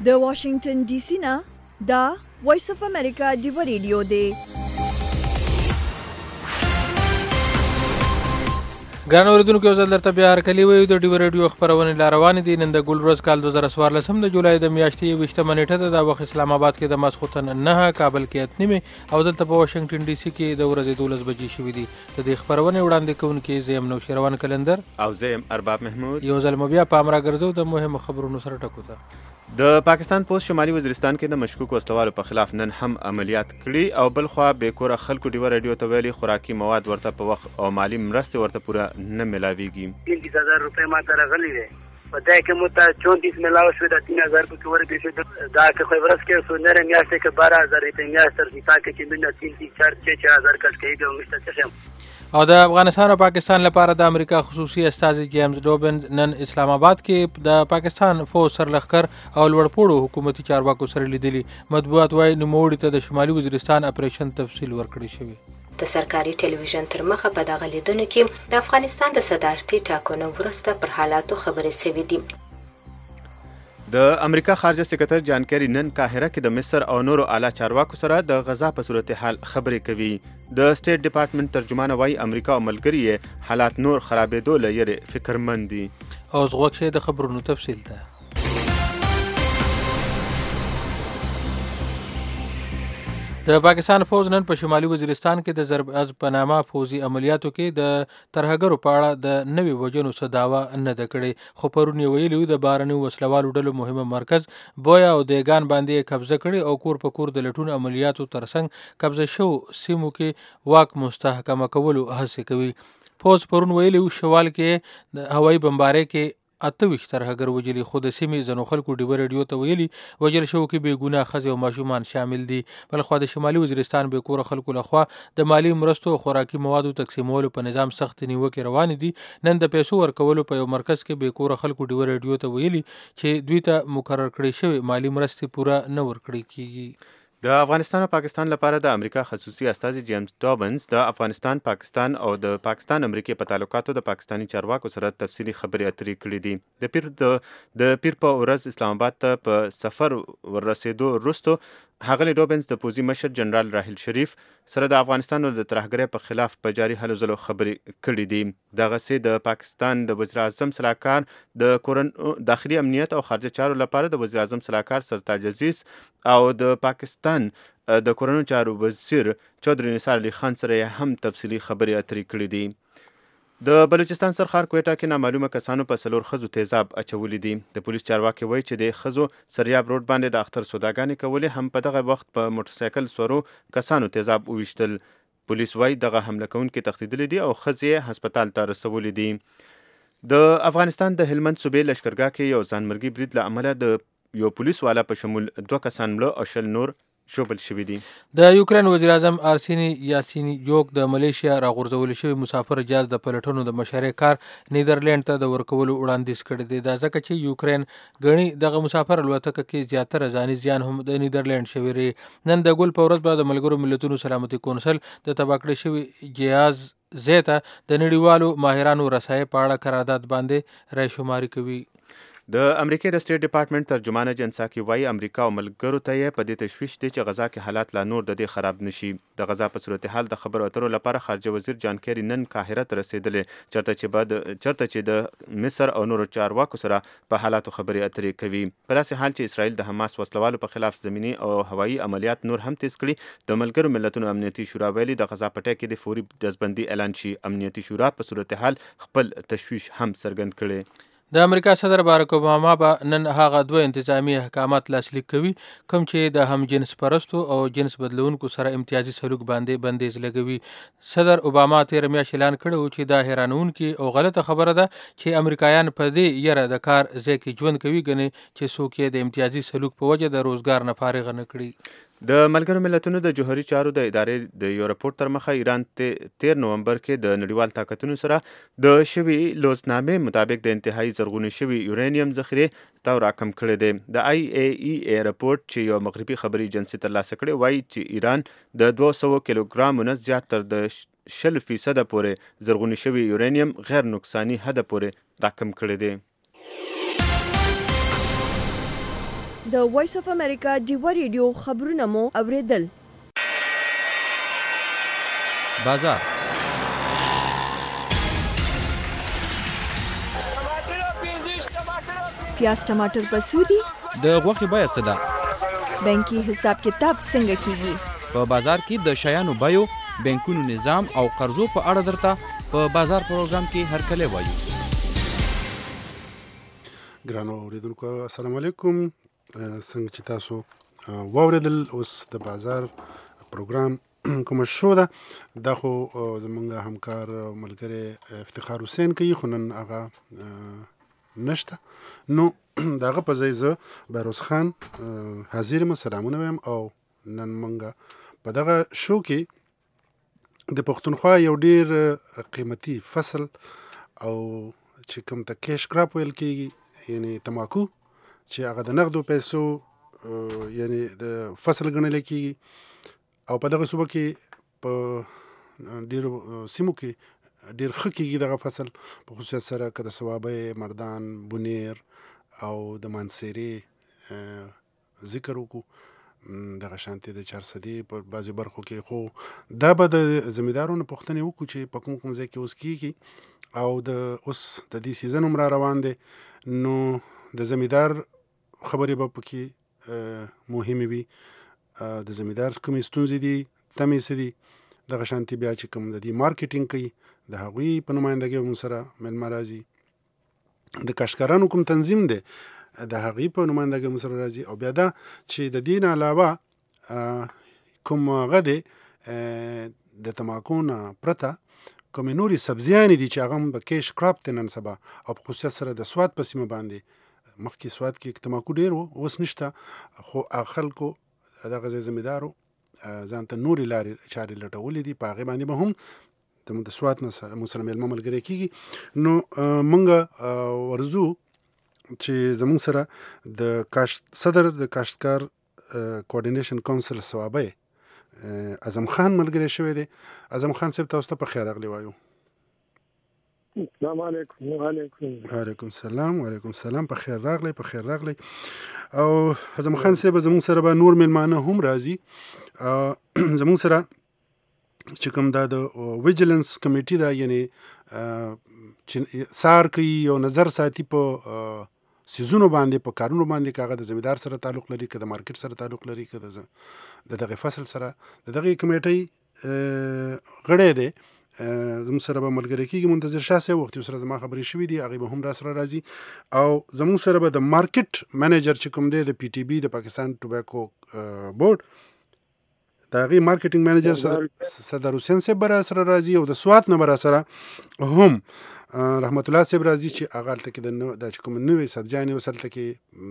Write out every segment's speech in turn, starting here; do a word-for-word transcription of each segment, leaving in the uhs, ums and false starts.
د واشنگټن ډي سي نه دا وایس اف امریکا ډیو ریډیو دی. ګران اوریدونکو، یو ځل درته بیا هرکلی وایو. د ډیو ریډیو خپرونې لا روانې دي. نن د ګل ورځ کال دوه زره څوارلسم د جولای د میاشتې یوویشتمه نیټه ده. دا وخت اسلام آباد کې د ماسخوتن نهه، کابل کې ات نیمې او دلته په واشنګټن ډي سي کې د ورځې دولس بجې شوي دي. د دې خپرونې وړاندې کوونکي زه یم نوشیروان کلندر او زه یم ارباب محمود. یو ځل مو بیا پام راګرځو د مهمو خبرونو سره ټکو ته. د پاکستان پوسټ شمالي وزیرستان کې د مشکوک وسلوالو په خلاف نن هم عملیات کړي او بل خوا بې کوره خلکو ډیوه رادیو ته ویلي خوراکي مواد ورته په وخت او مالی مرستې ورته پوره نه ملاویږي. تینتیس هزار روپۍ ما ته راغلي دی، په دې کې مو ته چونتیس میلاو شوې ده، تین هزار پکې ورکړل شوې. دا که خو ورځ کې څو نره میاشت کې بارہ هزار روپۍ میاشت تر حساب کې چې مینه تین تین چار چھ چھ هزار کټ کوي او مشته څه. او د افغانستان او پاکستان لپاره د امریکا خصوصي استازي جیمز ډوبن نن اسلام آباد کې د پاکستان فوج سرلښکر او لوړپوړو حکومتي چارواکو سره لیدلي. مطبوعات وايي نوموړي ته د شمالي وزیرستان اپریشن تفصیل ورکړی شوی. د سرکاري ټلویزیون تر مخه په دغه لیدنو کې د افغانستان د صدارتي ټاکنو وروسته پر حالاتو خبرې شوې دي. د امریکا خارجه سکرټر جان کیری نن قاهره کې د مصر او نورو اعلی چارواکو سره د غزا په صورتحال خبرې کوي. د سټیټ ډپارټمنټ ترجمانه وايي امریکا او ملګري یې حالات نور خرابېدو له یېرې فکرمند دي. او زغوږ شي د خبرونو تفصیل ده. د پاکستان فوج نن په شمالي وزیرستان کې د ضرب از په نامه فوزي عملیاتو کې د ترهګرو په اړه د نوي وجنو څه دعوه نه ده کړې، خو پرون یې ویلي د بهرنیو وسلوالو ډلو مهمه مرکز بویا او دیګان باندې یې قبضه کړې او کور په کور د لټون عملیاتو ترڅنګ قبضه شو سیمو کې واک مستحکمه کولو هڅې کوي. فوج پرون ویلي شوال کې د هوایي بمبارۍ کې اته ویشت ترهګر وجلي، خو د سیمې ځینو خلکو ډیوه ریډیو ته ویلي وجل شوو کې بې ګناه ښځې او ماشومان شامل دي. بلخوا د شمالي وزیرستان بې کوره خلکو لخوا د مالی مرستو او خوراکي موادو تقسیمولو په نظام سخت نیوکې روانې دي. نن د پیسو ورکولو په یو مرکز کې بې کوره خلکو ډیوه ریډیو ته ویلي چې دوی ته مقرر کړې شوې مالی مرستې پوره نه ورکړې کیږي. د افغانستان او پاکستان لپاره د امریکا خصوصي استازي جیمز ډوبنز د افغانستان، پاکستان او د پاکستان امریکې په تعلقاتو د پاکستاني چارواکو سره تفصیلي خبرې اترې کړې دي. د پیر د د پیر په ورځ اسلام آباد ته په سفر ورسېدو وروسته ښاغلي ډوبنز د پوځي مشر جنرال راحیل شریف سره د افغانستان د ترهګرۍ په خلاف په جاري هلو ځلو خبرې کړې دي. دغسې د پاکستان د وزیر اعظم صلاحکار د کورن داخلي امنیت او خارجه چارو لپاره د وزیر اعظم صلاحکار سرتاج عزیز او د پاکستان د کورنیو چارو وزیر چودھری نثار علي خان سره هم تفصیلي خبرې اترې کړې دي. د بلوچستان سرخار کویټه کې نامعلومه کسانو په څلور ښځو تیزاب اچولي دي. د پولیس چارواکي وایي چې د ښځو سریاب روډ باندې د اختر سوداګانې کولې، هم په دغه وخت په موټرسایکل سورو کسانو تیزاب وویشتل. پولیس وایي دغه حمله کوونکي تښتېدلي دي او ښځې یې هسپتال ته رسولي دي. د افغانستان د هلمند صوبې لشکرګاه کې یو ځانمرګي برید له امله د یو پولیس والا په شمول دوه کسان مړه او شل نور شوبل شوي دي. د یوکرین وزیر اعظم ارسینی یاتسینیوک د ملیشیا راغورځول شوي مسافر جهاز د پلټنو د مشرۍ کار نیدرلینډ ته د ورکولو وړاندیز کړی دی. دا ځکه چې یوکرین ګڼي دغه مسافر الوتکه کې زیاتره ځاني زیان هم د نیدرلینډ شوی ری. نن د ګل په ورځ به د ملګرو ملتونو سلامتي کونسل د تباه کړی شوي جهاز زیته د نړیوالو ماهرانو رسایي په اړه قرارداد باندې رای شماري کوي. د امریکې د سټیټ ډپارټمنټ ترجمانه جن ساکي وایي امریکا او ملګرو ته یې په دې تشویش دی چې غزا کې حالات لا نور د دې خراب نشي. د غزا په صورتحال د خبرو اترو لپاره خارجه وزیر جان کیری نن قاهره ته رسېدلی، چرته چې بعد چرته چې د مصر او نورو چارواکو سره په حالاتو خبرې اترې کوي. په داسې حال چې اسرائیل د حماس وسلوالو په خلاف زمینی او هوایي عملیات نور هم تیز کړي، د ملګرو ملتونو امنیتي شورا ویلي د غزا په ټای کې د فوري ډزبندي اعلان شي. امنیتي شورا په صورتحال خپل تشویش هم څرګند کړي. د امریکا صدر باراک اوباما به نن هغه دوه انتظامی احکامات لاسلیک کوي کوم چې د هم جنس پرستو او جنس بدلونکو سره امتیازي سلوک باندې بندیز لګوي. صدر اوباما تیر میاشت اعلان کړی چې دا حیرانونکې او غلطه خبره ده چې امریکایان په دې یره د کار ځای کې ژوند کوي، ګنې چې څوک یې د امتیازي سلوک په وجه د روزګار نه فارغ نه کړي. د ملګرو ملتونو د جوهري چارو د ادارې د یو رپورټ تر مخه ایران تیر نومبر کې د نړیوال طاقتونو سره د شوي لوزنامې مطابق د انتهایی زرغونې شوي یورانیم ذخیرې تا راکم کړی دی. د آی ای ای ای رپورټ چې یو مغربي خبري ایجنسي ترلاسه کړی وایي چې ایران د دوه سوه کیلوګرامو نه زیات تر د شل فیصده پورې زرغونې شوي یورانیم غیر نقصاني حده پورې راکم کړی دی. د وایس اف امریکا ډیوه ریډیو خبرونه مو اوریدل. بازار پیاز ټماټر په سودی د غوښې بیه څه ده؟ بانکي حساب کتاب څنګه کیږي؟ په بازار کې د شیانو بیو، بانکونو نظام او قرضو په اړه درته په بازار پروګرام کې هرکلی وایو. ګرانو اوریدونکو السلام علیکم. څنګه چې تاسو واوریدل اوس د بازار پروګرام کوم شو ده دا خو زمونږ همکار ملګری افتخار حسین کوي خو نن هغه نشته نو داغه په ځای زه بهروز خان حاضر یم سلامونه وایم او نن مونږ په دغه شو کې د پښتونخوا یو ډیر قیمتي فصل او چې کوم ته کیش کراپ ویل کېږي یعنی تماکو چې هغه د نغدو پیسو یعنی د فصل ګڼل کېږي او په دغه صوبه کې په ډیرو سیمو کې ډیر ښه کېږي دغه فصل په خصوصیت سره که د صوابۍ، مردان، بونیر او د مانسیري ذکر وکړو دغه شانتې د چارسدي په بعضې برخو کې خو دا به د زمیندارو نه پوښتنې وکړو چې په کوم کوم ځای کې اوس کېږي او د اوس د دې سیزن هم را روان دی نو د زمیندار خبرې به پکې مهمې وي د زمیندار کومې ستونزې دي تمې څه دي دغه شانتې بیا چې کوم د دې مارکیټینګ کوي د هغوی په نمایندګۍ هم سره میلمه راځي د کاشکارانو کوم تنظیم دی د هغې په نمایندګۍ هم سره راځي او بیا دا چې د دې نه علاوه کوم هغه دی د تماکو نه پرته کومې نورې سبزیانې دي چې هغه هم د کیش کراپ دی نن سبا او په خصوصیت سره د سوات په سیمه باندې مخکې سوات کې تماکو ډېر و اوس نشته خو خلکو دغه ځای زمیندارو ځان ته نورې لارې چارې لټولې دي په هغې باندې به هم د سوات نه سره مو سره میلمه ملګری کېږي نو موږ ورځو چې زموږ سره د کاشت صدر د کاشتکار کوارډینیشن کونسل صوابۍ اعظم خان ملګری شوی دی. اعظم خان صاحب تاسو ته په خیر راغلی وایو. السلام علیکم. وعلیکم وعلیکم السلام. وعلیکم السلام. په خیر راغلی په خیر راغلی او اعظم خان صاحب زموږ سره به نور میلمانه هم راځي. زموږ سره چې کوم دا د ویجلنس کمیټي ده یعنی چې سار کوي او نظر ساتي په سیزونو باندې په کارونو باندې که هغه د زمیندار سره تعلق لري که د مارکیټ سره تعلق لري که د دغه فصل سره د دغه کمیټۍ غړی دی زموږ سره به ملګری کېږي منتظر شاه صاحب وختي سره زما خبرې شوي دي هغې به هم را سره راځي او زموږ سره به د مارکیټ منیجر چې کوم دی د پی ټي بي د پاکستان ټوباکو بورډ د هغې مارکیټینګ منیجر صدر حسین صاحب به را سره راځي او د سوات نه به را سره هم رحمت الله صاحب راځي چې هغه هلته کې د چې کوم نوې سبزیانې اوس هلته کې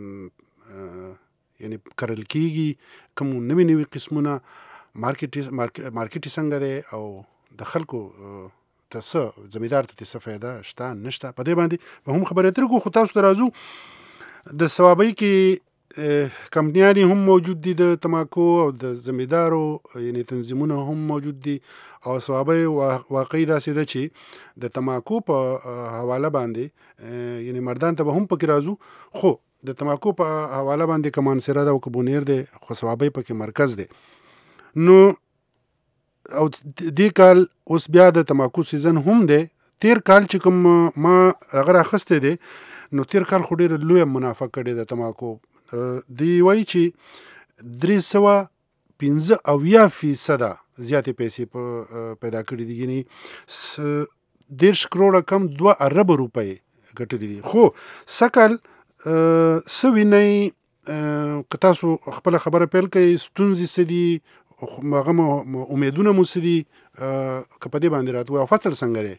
یعنې کرل کېږي کوم نوې نوې قسمونه مارکیټ مارکیټ څنګه دی او د خلکو ته څه زمیندار ته څه فایده شته نشته په دې باندې به هم خبرې اترې کوو. خو تاسو ته راځو د صوابۍ کې کمپنیانې هم موجود دي د تماکو او د زمیندارو یعنی تنظیمونه هم موجود دي او صوابۍ واقعي داسې ده چې د تماکو په حواله باندې یعنی مردان ته به هم پکې راځو خو د تماکو په حواله باندې که مانسیره ده او که بونیر دی خو صوابۍ پکې مرکز دی. نو او دې کال اوس بیا د تماکو سیزن هم دی. تیر کال چې کوم ما هغه راخستی دی نو تیر کال خو ډېره لویه منافع کړې د تماکو دی وایي چې درې سوه پنځه اویا فیصده زیاتې پیسې په پیدا کړي دي یعنې دېرش کروړه کم دوه اربه روپۍ ګټلي دي. خو سږ کال څه وینئ که تاسو خپله خبره پیل کوئ ستونزې څه دي هغه امیدونه مو څه دي که په دې باندې راته ووایو فصل څنګه دی؟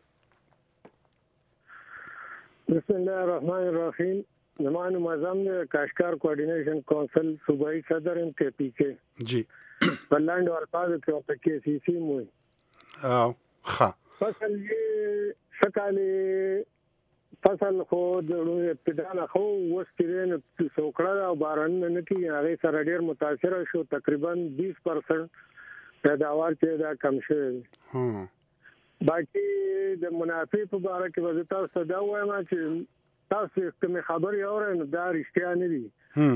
بسم الله الرحمن الرحیم. زما نوم اعظم دی کاشکار کوارډینیشن کونسل صوبایي صدر یم کے پی کے جی په لنډو الفاظو کې ورته کے سی سی مو وایي. ښه فصل یې ښه کال فصل خو د ابتدا نه خو اوس چې دی نو سوکړه ده او بارانونه نه کېږي هغې سره ډېر متاثره شو تقریبا بیس پرسنټ پیداوار چې دا کم شوی دی. باقي د منافع په باره کې به زه تاسو ته دا ووایم چې تاسو کومې خبرې اورئ نو دا رښتیا نه دي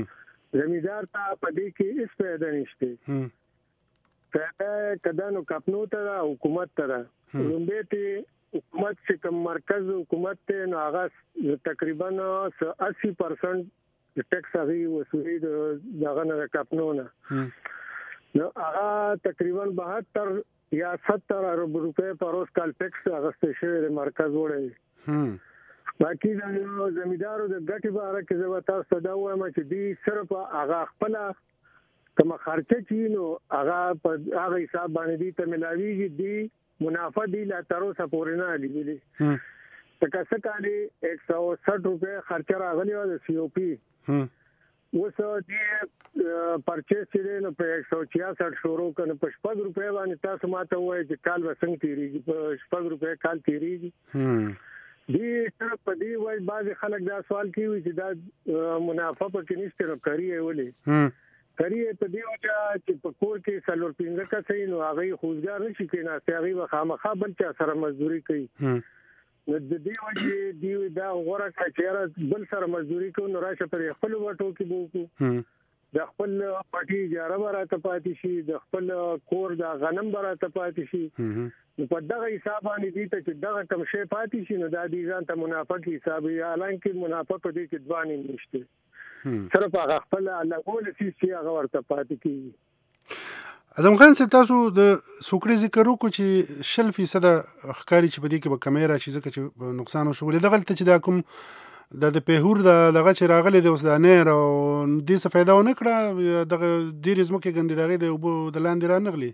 زمیدار ته په دې کې هیڅ فایده نشته. فایده کدانو کپنو ته حکومت ته ده. لومبه ته حکومت چې کوم مرکز حکومت ته نو هغه تقریبا اسی پرسنټ ټیکس هغه وسولي دغه نه کپنو نه نو هغه تقریبا بهتر یا ستر ارب روپے پر اوس کال ټیکس هغه شوی مرکز وړي. باقي د زمیدارو د ګټي باره کې زه تاسو ته دا وایم چې دی صرف هغه خپل کوم خرچه چې نو هغه په هغه حساب باندې دی ته ملاویږي دی منافع دی لا تر اوسه پورې نه لیدلې. تکه څه کالي ایک سو ساٹھ روپے خرچه راغلی و د سی او پی اوس دی پرچیز چې نو په ایک سو چھیاسٹھ شروع کنه په شپږ روپے باندې تاسو ماته وایي چې کال وسنګ تیریږي په شپږ روپے کال تیریږي. دی تر په دی وایي بعض خلک دا سوال کوي چې دا منافع پکې نشته نو کوي ولې کړي په دې وجه چې په کور کې سلور پینځه کسې نو هغه خوځګار نشي کېناسته هغه خامخا بل چا سره مزدوري کوي. نو د دې وجه دی دا غوړه چې بل سره مزدوري کوي نو راشه پر خپل وټو کې بوکو د خپل پټي اجاره راته پاتې شي د خپل کور د غنم راته پاتې شي. نو په دغه حساب باندې دي چې دغه کم شی پاتې شي نو دا دي ځان ته منافع کې حساب یا حالانکه منافع په دې کې دوانې نشته. صرف هغه خپل لګول چې هغه ورته پاتې کیږي. اعظم خان صاحب تاسو د سوکړې ذکر وکړو چې شل فیصد ښکاری چې په دې کې به کمیرا چې ځکه چې نقصان وشو دغه ته چې دا کوم د پیهور د دغه چې راغلي د اوس د نیر او دې څه فایده ونه کړه دغه ډېرې ځمکې ګندې دغې د اوبو د لاندې رانغلي.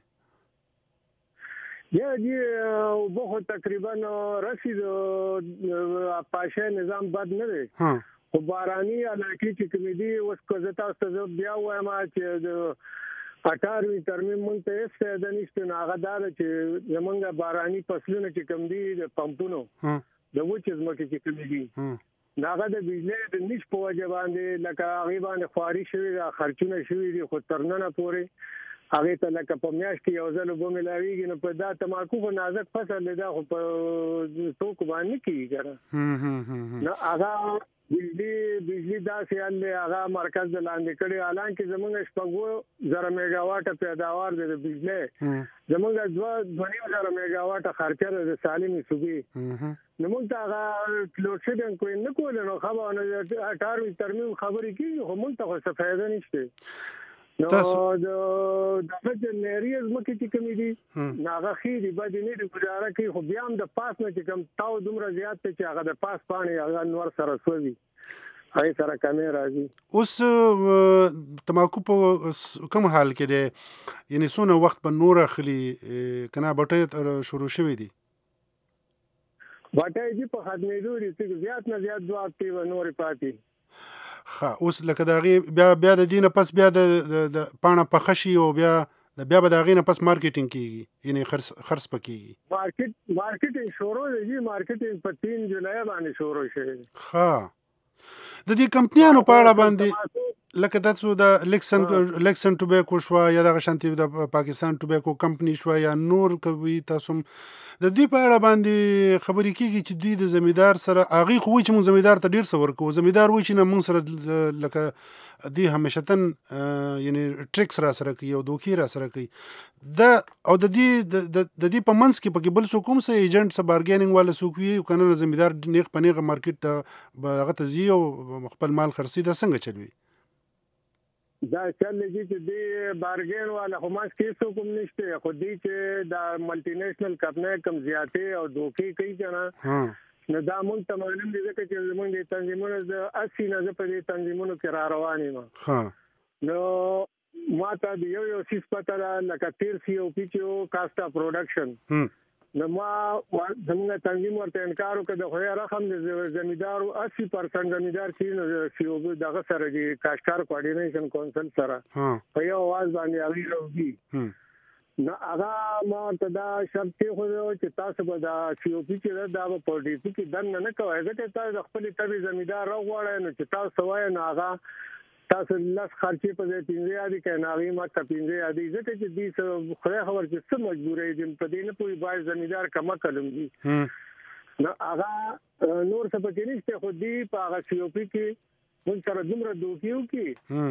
یا دې اوبو تقریبا رسید پاشه نظام بد نه دی خو باراني علاقې چې کومې دي اوس که زه تاسو ته بیا وایم چې د اټاروي ترمیم مونږ ته هېڅ فایده نشته نو هغه دا ده چې زمونږ باراني فصلونه چې کوم دي د پمپونو د وچې ځمکې چې کومې دي نو هغه د بجلۍ د نیش په وجه باندې لکه هغې باندې خواري شوي ده خرچونه شوي دي خو تر ننه پورې هغې ته لکه په میاشت کې یو ځل اوبه ملاویږي نو په دا تماکو خو نازک فصل دی دا خو په توکو باندې نه کېږي که نه نو هغه بجلی بجلی داسې حل دی هغه مرکز د لاندې کړي حالانکه زمونږ شپږو زره میګا واټه پیداوار دی د بجلی زمونږ دوه دوه نیم زره میګا واټه خرچه ده د سالمې صوبې نو موږ ته هغه لوډ شیډینګ کوی نه کولی نو خبره اټاروي ترمیم خبرې کېږي خو موږ ته خو څه فایده نشته. نو د دغه د نری ځمکې چې کومې دي نو هغه ښې دي بدې نه دي ګزاره کوي خو بیا هم د پاس نه چې کوم تاو دومره زیات دی چې هغه د پاس پاڼې هغه نور سره سوځي هغې سره کمې راځي. اوس تماکو په کوم حال کې دی یعنې څونه وخت به نور اخلي که نه بټۍ شروع شوي دي؟ بټۍ دي په ختمېدو دي زیات نه زیات دوه هفتې به نورې پاتې. ښه اوس لکه د هغې بیا بیا د دې نه پس بیا د پاڼه پخه شي او بیا بیا به د هغې نه پس مارکیټینګ کېږي یعنې خرڅ به کېږي. مارکیټ مارکیټینګ شروع دی جي مارکیټینګ په تین جولای باندې شروع شوی. ښه د دې کمپنیانو په اړه باندې لکه تاسو د لیکسن لیکسن ټوبیکو شوه یا دغه شانتې د پاکستان ټوبیکو کمپنی شوه یا نور کوي تاسو د دې په اړه باندې خبرې کېږي چې دوی د زمیندار سره هغې خو وایي چې موږ زمیندار ته ډېر څه ورکوو زمیندار وایي چې نه موږ سره لکه دوی همیشتن یعنې ټریکس را سره کوي او دوکې را سره کوي دا او د دې د دې په منځ کې پکې بل څوک هم څه ایجنټ څه بارګیننګ والا څوک وي که نه زمیندار نیغ په نیغه مارکیټ ته به هغه ته ځي او خپل مال خرڅي دا څنګه چلوي؟ دا چل دی چې دی بارګین والا خو ماس کې څوک هم نشته خو دی چې دا ملټي نېشنل کمپنۍ کم زیاتې او دوکې کوي که نه نو دا مونږ ته معلوم دي ځکه چې زمونږ د تنظیمونو د اسی نه زه په دې تنظیمونو کې را روان یم نو ما ته د یو یو څیز پته ده لکه تیر سی او پي چې و کاسټا پروډکشن نو ما زمونږ تنظیم ورته انکار وکړ د خو یې رقم د زمیندارو اسی پرسنټ زمیندار چې نو سی او پي دغه سره دي کاشکار کوارډینیشن کونسل سره په یو اواز باندې هغوی راوځي نو هغه ما ورته دا شرط کېښودی چې تاسو به دا سی او پي چې ده دا به په ډي پي کې دننه نه کوئ ځکه تاسو د خپلې طبې زمیندار راغواړئ نو چې تاسو څه وایئ نو هغه تاسو لس خرچې په ځای پنځه یادې کوئ نو هغې ما ته پنځه یادې ځکه چې دوی څه خدای خبر چې څه مجبورۍ دي په دې نه پوهېږي باید زمیندار کم عقل هم دي نو هغه نور څه پکې نشته خو دوی په هغه سی او پي کې موږ سره دومره دوکې وکړي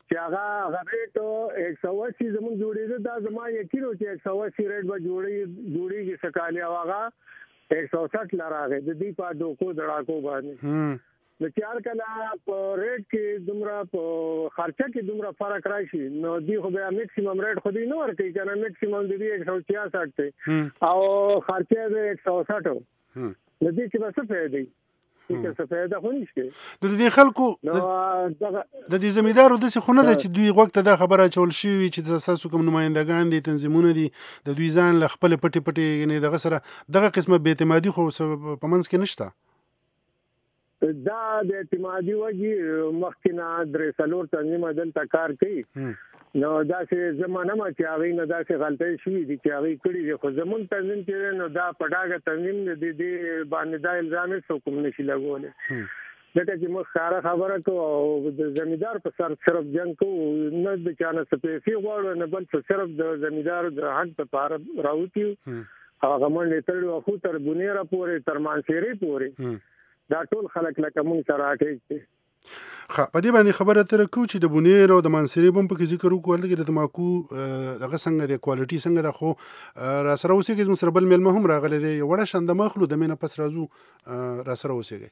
چې هغه ریټ ایک سو اسی زموږ جوړېده دا زما یقین و چې ایک سو اسی ریټ به جوړي جوړېږي سکالي او هغه ایک سو سठ لراغې د دې په دوکو دړاکو باندې د چار کله په ریټ کې دومره په خرچه کې دومره فرق راشي نو دی خو بیا میکسیمم ریټ خو دی نه ورکوي کنه میکسیمم دی ایک سو چھیاسٹھ ته او خرچه د ایک سو سठ نو دې کې به څه فایده وي چې څه فایده خو نشته د دې خلکو د دې زمیندارو داسې خو نه ده چې دوی غوږ ته دا خبره اچول شوي چې ستاسو کوم نمایندګان دي تنظیمونه دي د دوی ځان له خپلې پټې پټې یعنې دغه سره دغه قسمه بې اعتمادي خو په منځ کې نشته دا د اعتمادي وږي مخکې نه درې څلور تنظیمه دلته کار کوي نو داسې زمانه ما چې هغې نه داسې غلطۍ شوي دي چې هغې کړي دي خو زمونږ تنظیم چې نو دا په ډاګه تنظیم د دې باندې دا الزام هېڅ کوم نشي لګولی ځکه چې موږ ښکاره خبره کوو او د زمیندار په سر صرف جنګ کوو نه د چا نه څه پیسې غواړو نه بل څه صرف د زمیندارو د حق دپاره راوتي یو هغه منډې تړلي وو خو تر بونیره پورې تر مانسیرې پورې دا ټول خلک لکه مونږ سره اټیچ دي ښه په دې باندې خبره تر کوو چې د بونیر او د مانسیرې بم پکې ذکر وکړو هلته کې د تماکو هغه څنګه دی کوالټي څنګه ده خو را سره اوسېږئ زموږ سره بل میلمه هم راغلی دی یو وړه شنده مخلو د مینه پس راځو را سره اوسېږئ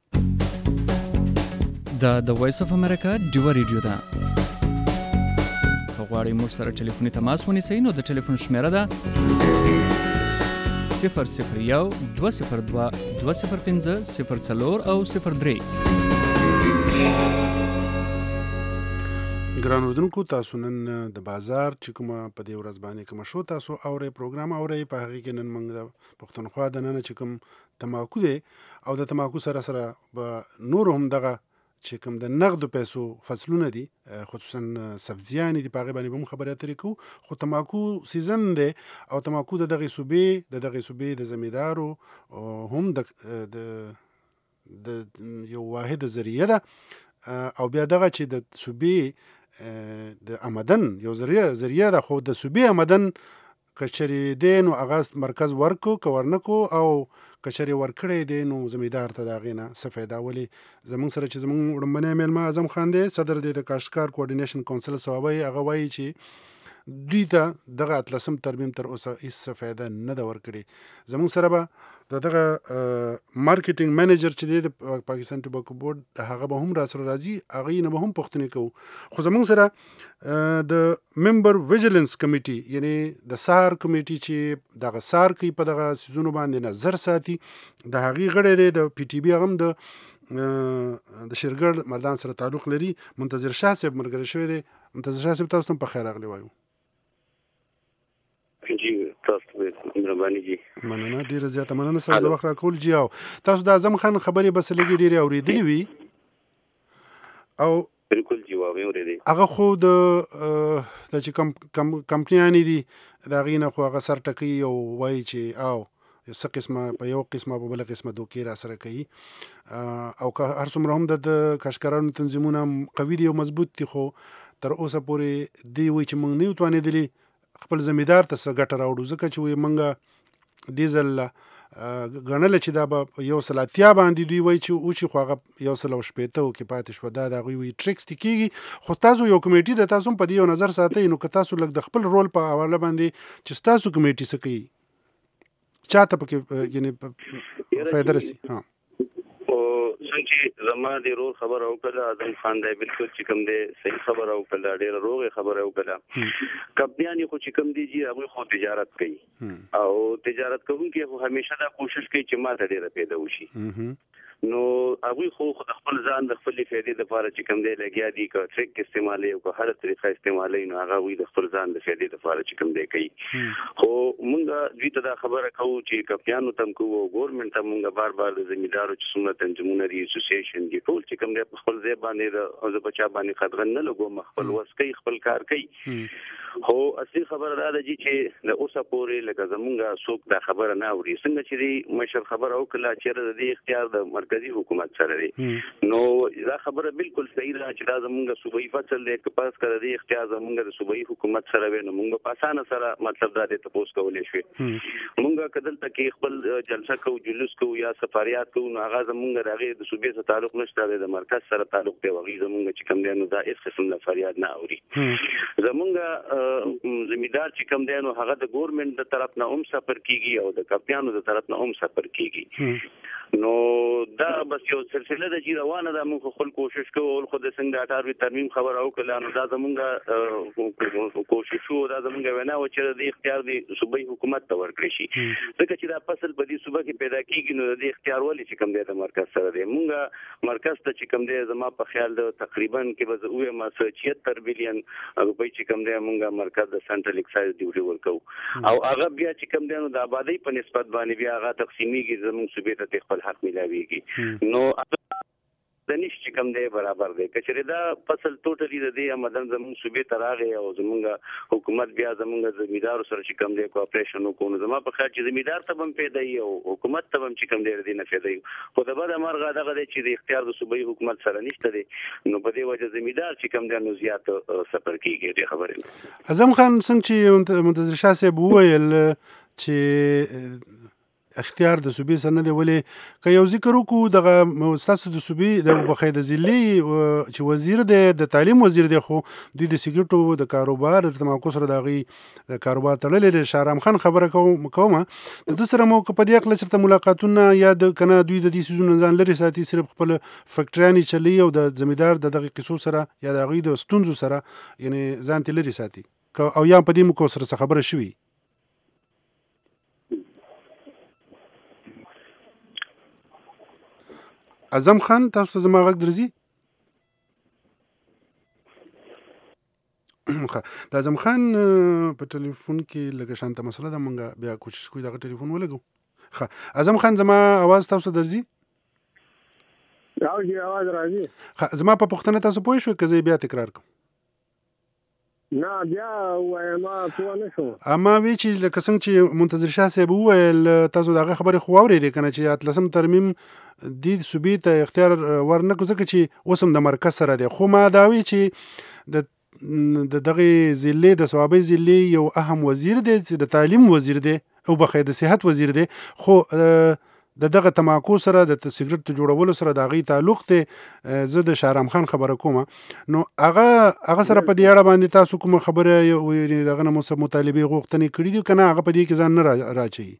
دا د وایس اف امریکا ډیوه ریډیو ده که غواړئ موږ سره ټلیفوني تماس ونیسئ نو د ټلیفون شمیره ده صفر صفر یو دوه صفر دوه دوه صفر پنځه صفر څلور او صفر درې ګران اردوونکو تاسو نن د بازار چې کومه په دې ورځ باندې کومه شو تاسو اورئ پروګرام اورئ په هغې کې نن موږ د پښتونخوا دننه چې کوم تماکو دی او د تماکو سره سره به نور هم دغه چې کوم د نغدو پیسو فصلونه دي خصوصا سبزیانې دي په هغې باندې به هم خبرې اترې کوو خو تماکو سیزن دی او تماکو د دغې صوبې د دغې صوبې د زمیندارو هم د د یو واحد ذریعه ده او بیا دغه چې د صوبې د آمدن یو ذریعه ذریعه ده خو د صوبې آمدن که چېرې دی نو هغه مرکز ورکو که ورنکو او که چېرې ورکړی دی نو زمیندار ته د هغې نه څه فایده ولې زموږ سره چې زموږ وړومبنی میلمه اعظم خان دی صدر دی د کاشتکار کوارډینیشن کونسل صوابی هغه وایي چې دوی ته دغه اتلسم ترمیم تر اوسه هېڅ څه فایده نه ده ورکړې زموږ سره به د دغه مارکیټینګ منیجر چې دی د پاکستان ټوباکو بورډ هغه به هم را سره راځي هغې نه به هم پوښتنې کوو خو زموږ سره د ممبر ویجیلنس کمیټي یعنې د سار کمیټي چې دغه سار کوي په دغه څیزونو باندې نظر ساتي د هغې غړی دی د پی ټي بي هغه هم د د شیرګړ مردان سره تعلق لري منتظر شاه صاحب ملګری شوی دی منتظر شاه صاحب تاسو ته هم په خیر راغلی وایو جی تاسو ته مهرباني جی مننه ډیره زیاته مننه سره د وخت راکول جی او تاسو د اعظم خان خبرې بس لګي ډیره اوریدلې وي او بالکل جی واوې اورېدې هغه خو د د چې کم کمپنیانې دي د هغې نه خو هغه سر ټکوي او وایي چې او څه قسمه په یو قسمه په بله قسمه دوکې را سره کوي او که هر څومره هم د کاشکارانو تنظیمونه قوي دي او مضبوط دي خو تر اوسه پورې دی وایي چې موږ نه یو توانېدلي خپل زمیندار ته څه ګټه راوړو ځکه چې وایي موږ دې ځل ګڼله چې دا به یو سل اتیا باندې دوی وایي چې وشي خو هغه یو سل او شپېته کې پاتې شوه دا د هغوی وایي ټریکس دې کېږي خو تاسو یو کمیټي ده تاسو هم په دې یو نظر ساتئ نو که تاسو لږ د خپل رول په حواله باندې چې ستاسو کمیټي څه کوي چاته پکې یعنې فایده رسي ها څنګه زما د رول خبر او کله اعظم خان دی بالکل چې کوم دی صحیح خبر او کله ډېر روغه خبر او کله کمپنیانی خو چې کوم دی چې هغه خو تجارت کوي او تجارت کوونکي خو همیشه دا کوشش کوي چې ماته ډېر پیدا وشي نو هغه خو خپل ځان د خپل فائدې لپاره چې کوم دی لګیا دي که ټریک استعمالي او که هر طریقه استعمالي نو هغه وي د خپل ځان د فائدې لپاره چې کوم دی کوي خو مونږ دوی ته دا خبره کوو چې کمپنیانو تم کوو ګورنمنت ته مونږ بار بار د زمیندارو چې څومره تنظیمونه دي اسوسییشن دي ټول چې کوم دی په خپل ځای باندې او د بچا باندې قدغن نه لګوم خپل وس کوي خپل کار کوي خو اصلي خبره دا ده چې د اوسه پورې لکه زمونږ څوک دا خبره نه اوري څنګه چې دی مشر خبره وکړه چې د دې اختیار د مرکزی حکومت سره دی نو دا خبره بالکل صحیح ده چې دا زمونږ صوبایي فصل دی که پاس کړی دی اختیار زمونږ د صوبایي حکومت سره وي نو موږ په اسانه سره مطلب دا دی تپوس کولی شوي موږ که دلته کې خپل جلسه کوو جلوس کوو یا سفاریات کوو نو هغه زمونږ د هغې د صوبې سره تعلق نشته دی د مرکز سره تعلق دی هغوی زمونږ چې کوم دی نو دا هېڅ قسم د فریاد نه اوري زمونږ زمیندار چې کوم دی نو هغه د ګورمنټ د طرف نه هم سفر کیږي او د کپتانو د طرف نه هم سفر کیږي نو دا بس یو سلسله د چې روانه ده موږ خپل کوشش کوو خو د څنګه د اټاروي ترمیم خبره وکړه نو دا زمونږ کوشش وو دا زمونږ وینا و چې د اختیار د صوبایي حکومت ته ورکړی شي ځکه چې دا فصل په دې صوبه کې پیدا کیږي نو د اختیار ولې چې کوم دی د مرکز سره دی موږ مرکز ته چې کوم دی زما په خیال د تقریبا کې به زه ووایم چھہتر بلین روپۍ چې کوم دی موږ مرکز د سنټرل ایکسایز ډیوټي ورکوو او هغه بیا چې کوم دی نو د آبادۍ په نسبت باندې بیا هغه تقسیمیږي زموږ صوبې ته خپل حق ملاویږي نو د نش چې کوم دی برابر دی که چېرې دا فصل ټوټلي د دې آمدن زموږ صوبې ته راغی او زموږ حکومت بیا زموږ زمیندارو سره چې کوم دی کوآپریشن وکړو نو زما په خیال چې زمیندار ته به هم فایده وي او حکومت ته به هم چې کوم دی د دې نه فایده وي خو د بده مرغه دغه دی چې د اختیار د صوبایي حکومت سره نشته دی نو په دې وجه زمیندار چې کوم دی نو زیات سفر کېږي دې خبرې نه اعظم خان څنګه چې منتظر شاه صاحب وویل چې اختیار د صوبې سره نه دی ولې که یو ذکر وکړو دغه ستاسو د صوبې د بخۍ د ضلعي چې وزیر دی د تعلیم وزیر دی خو دوی د سګرټو د کاروبار د تماکو سره د هغوی د کاروبار تړلی دی شهرام خان خبره کومه د دوی سره مو که په دې هکله چېرته ملاقاتونه یا د که نه دوی د دې څیزونو ځان لرې ساتي صرف خپل فکټریانې چلوي او د زمیندار د دغې قصو سره یا د هغوی د ستونزو سره یعنې ځان ترې لرې ساتي او یا په دې مو که سره څه خبره شوي اعظم خان تاسو ته زما غږ درځي د اعظم خان په ټلیفون کې لږه شانته مسله ده مونږ بیا کوشش کوو دغه ټلیفون ولګو ښه اعظم خان زما اواز تاسو ته درځي راځي اواز راځي ښه زما په پوښتنه تاسو پوه شوئ که زه بیا تکرار کوم نه بیا وایم ما پوه نه شوم اما وی چې لکه څنګه چې منتظر شاه صاحب وویل تاسو د هغه خبرې خو واورېدې که نه چې اتلسم ترمیم دې صوبې ته اختیار ورنه کړو ځکه چې اوس هم د مرکز سره دی خو ما دا وی چې د د دغې ضلعې د صوابۍ ضلعې یو اهم وزیر دی چې د تعلیم وزیر دی او بخۍ د صحت وزیر دی خو د دغه تماکو سره د سګرټ جوړولو سره د هغې تعلق دی زه د شهرام خان خبره کوم نو هغه هغه سره په دې اړه باندې تاسو کومه خبره دغه نه مو څه مطالبې غوښتنې کړي دي که نه هغه په دې کې ځان نه راچوي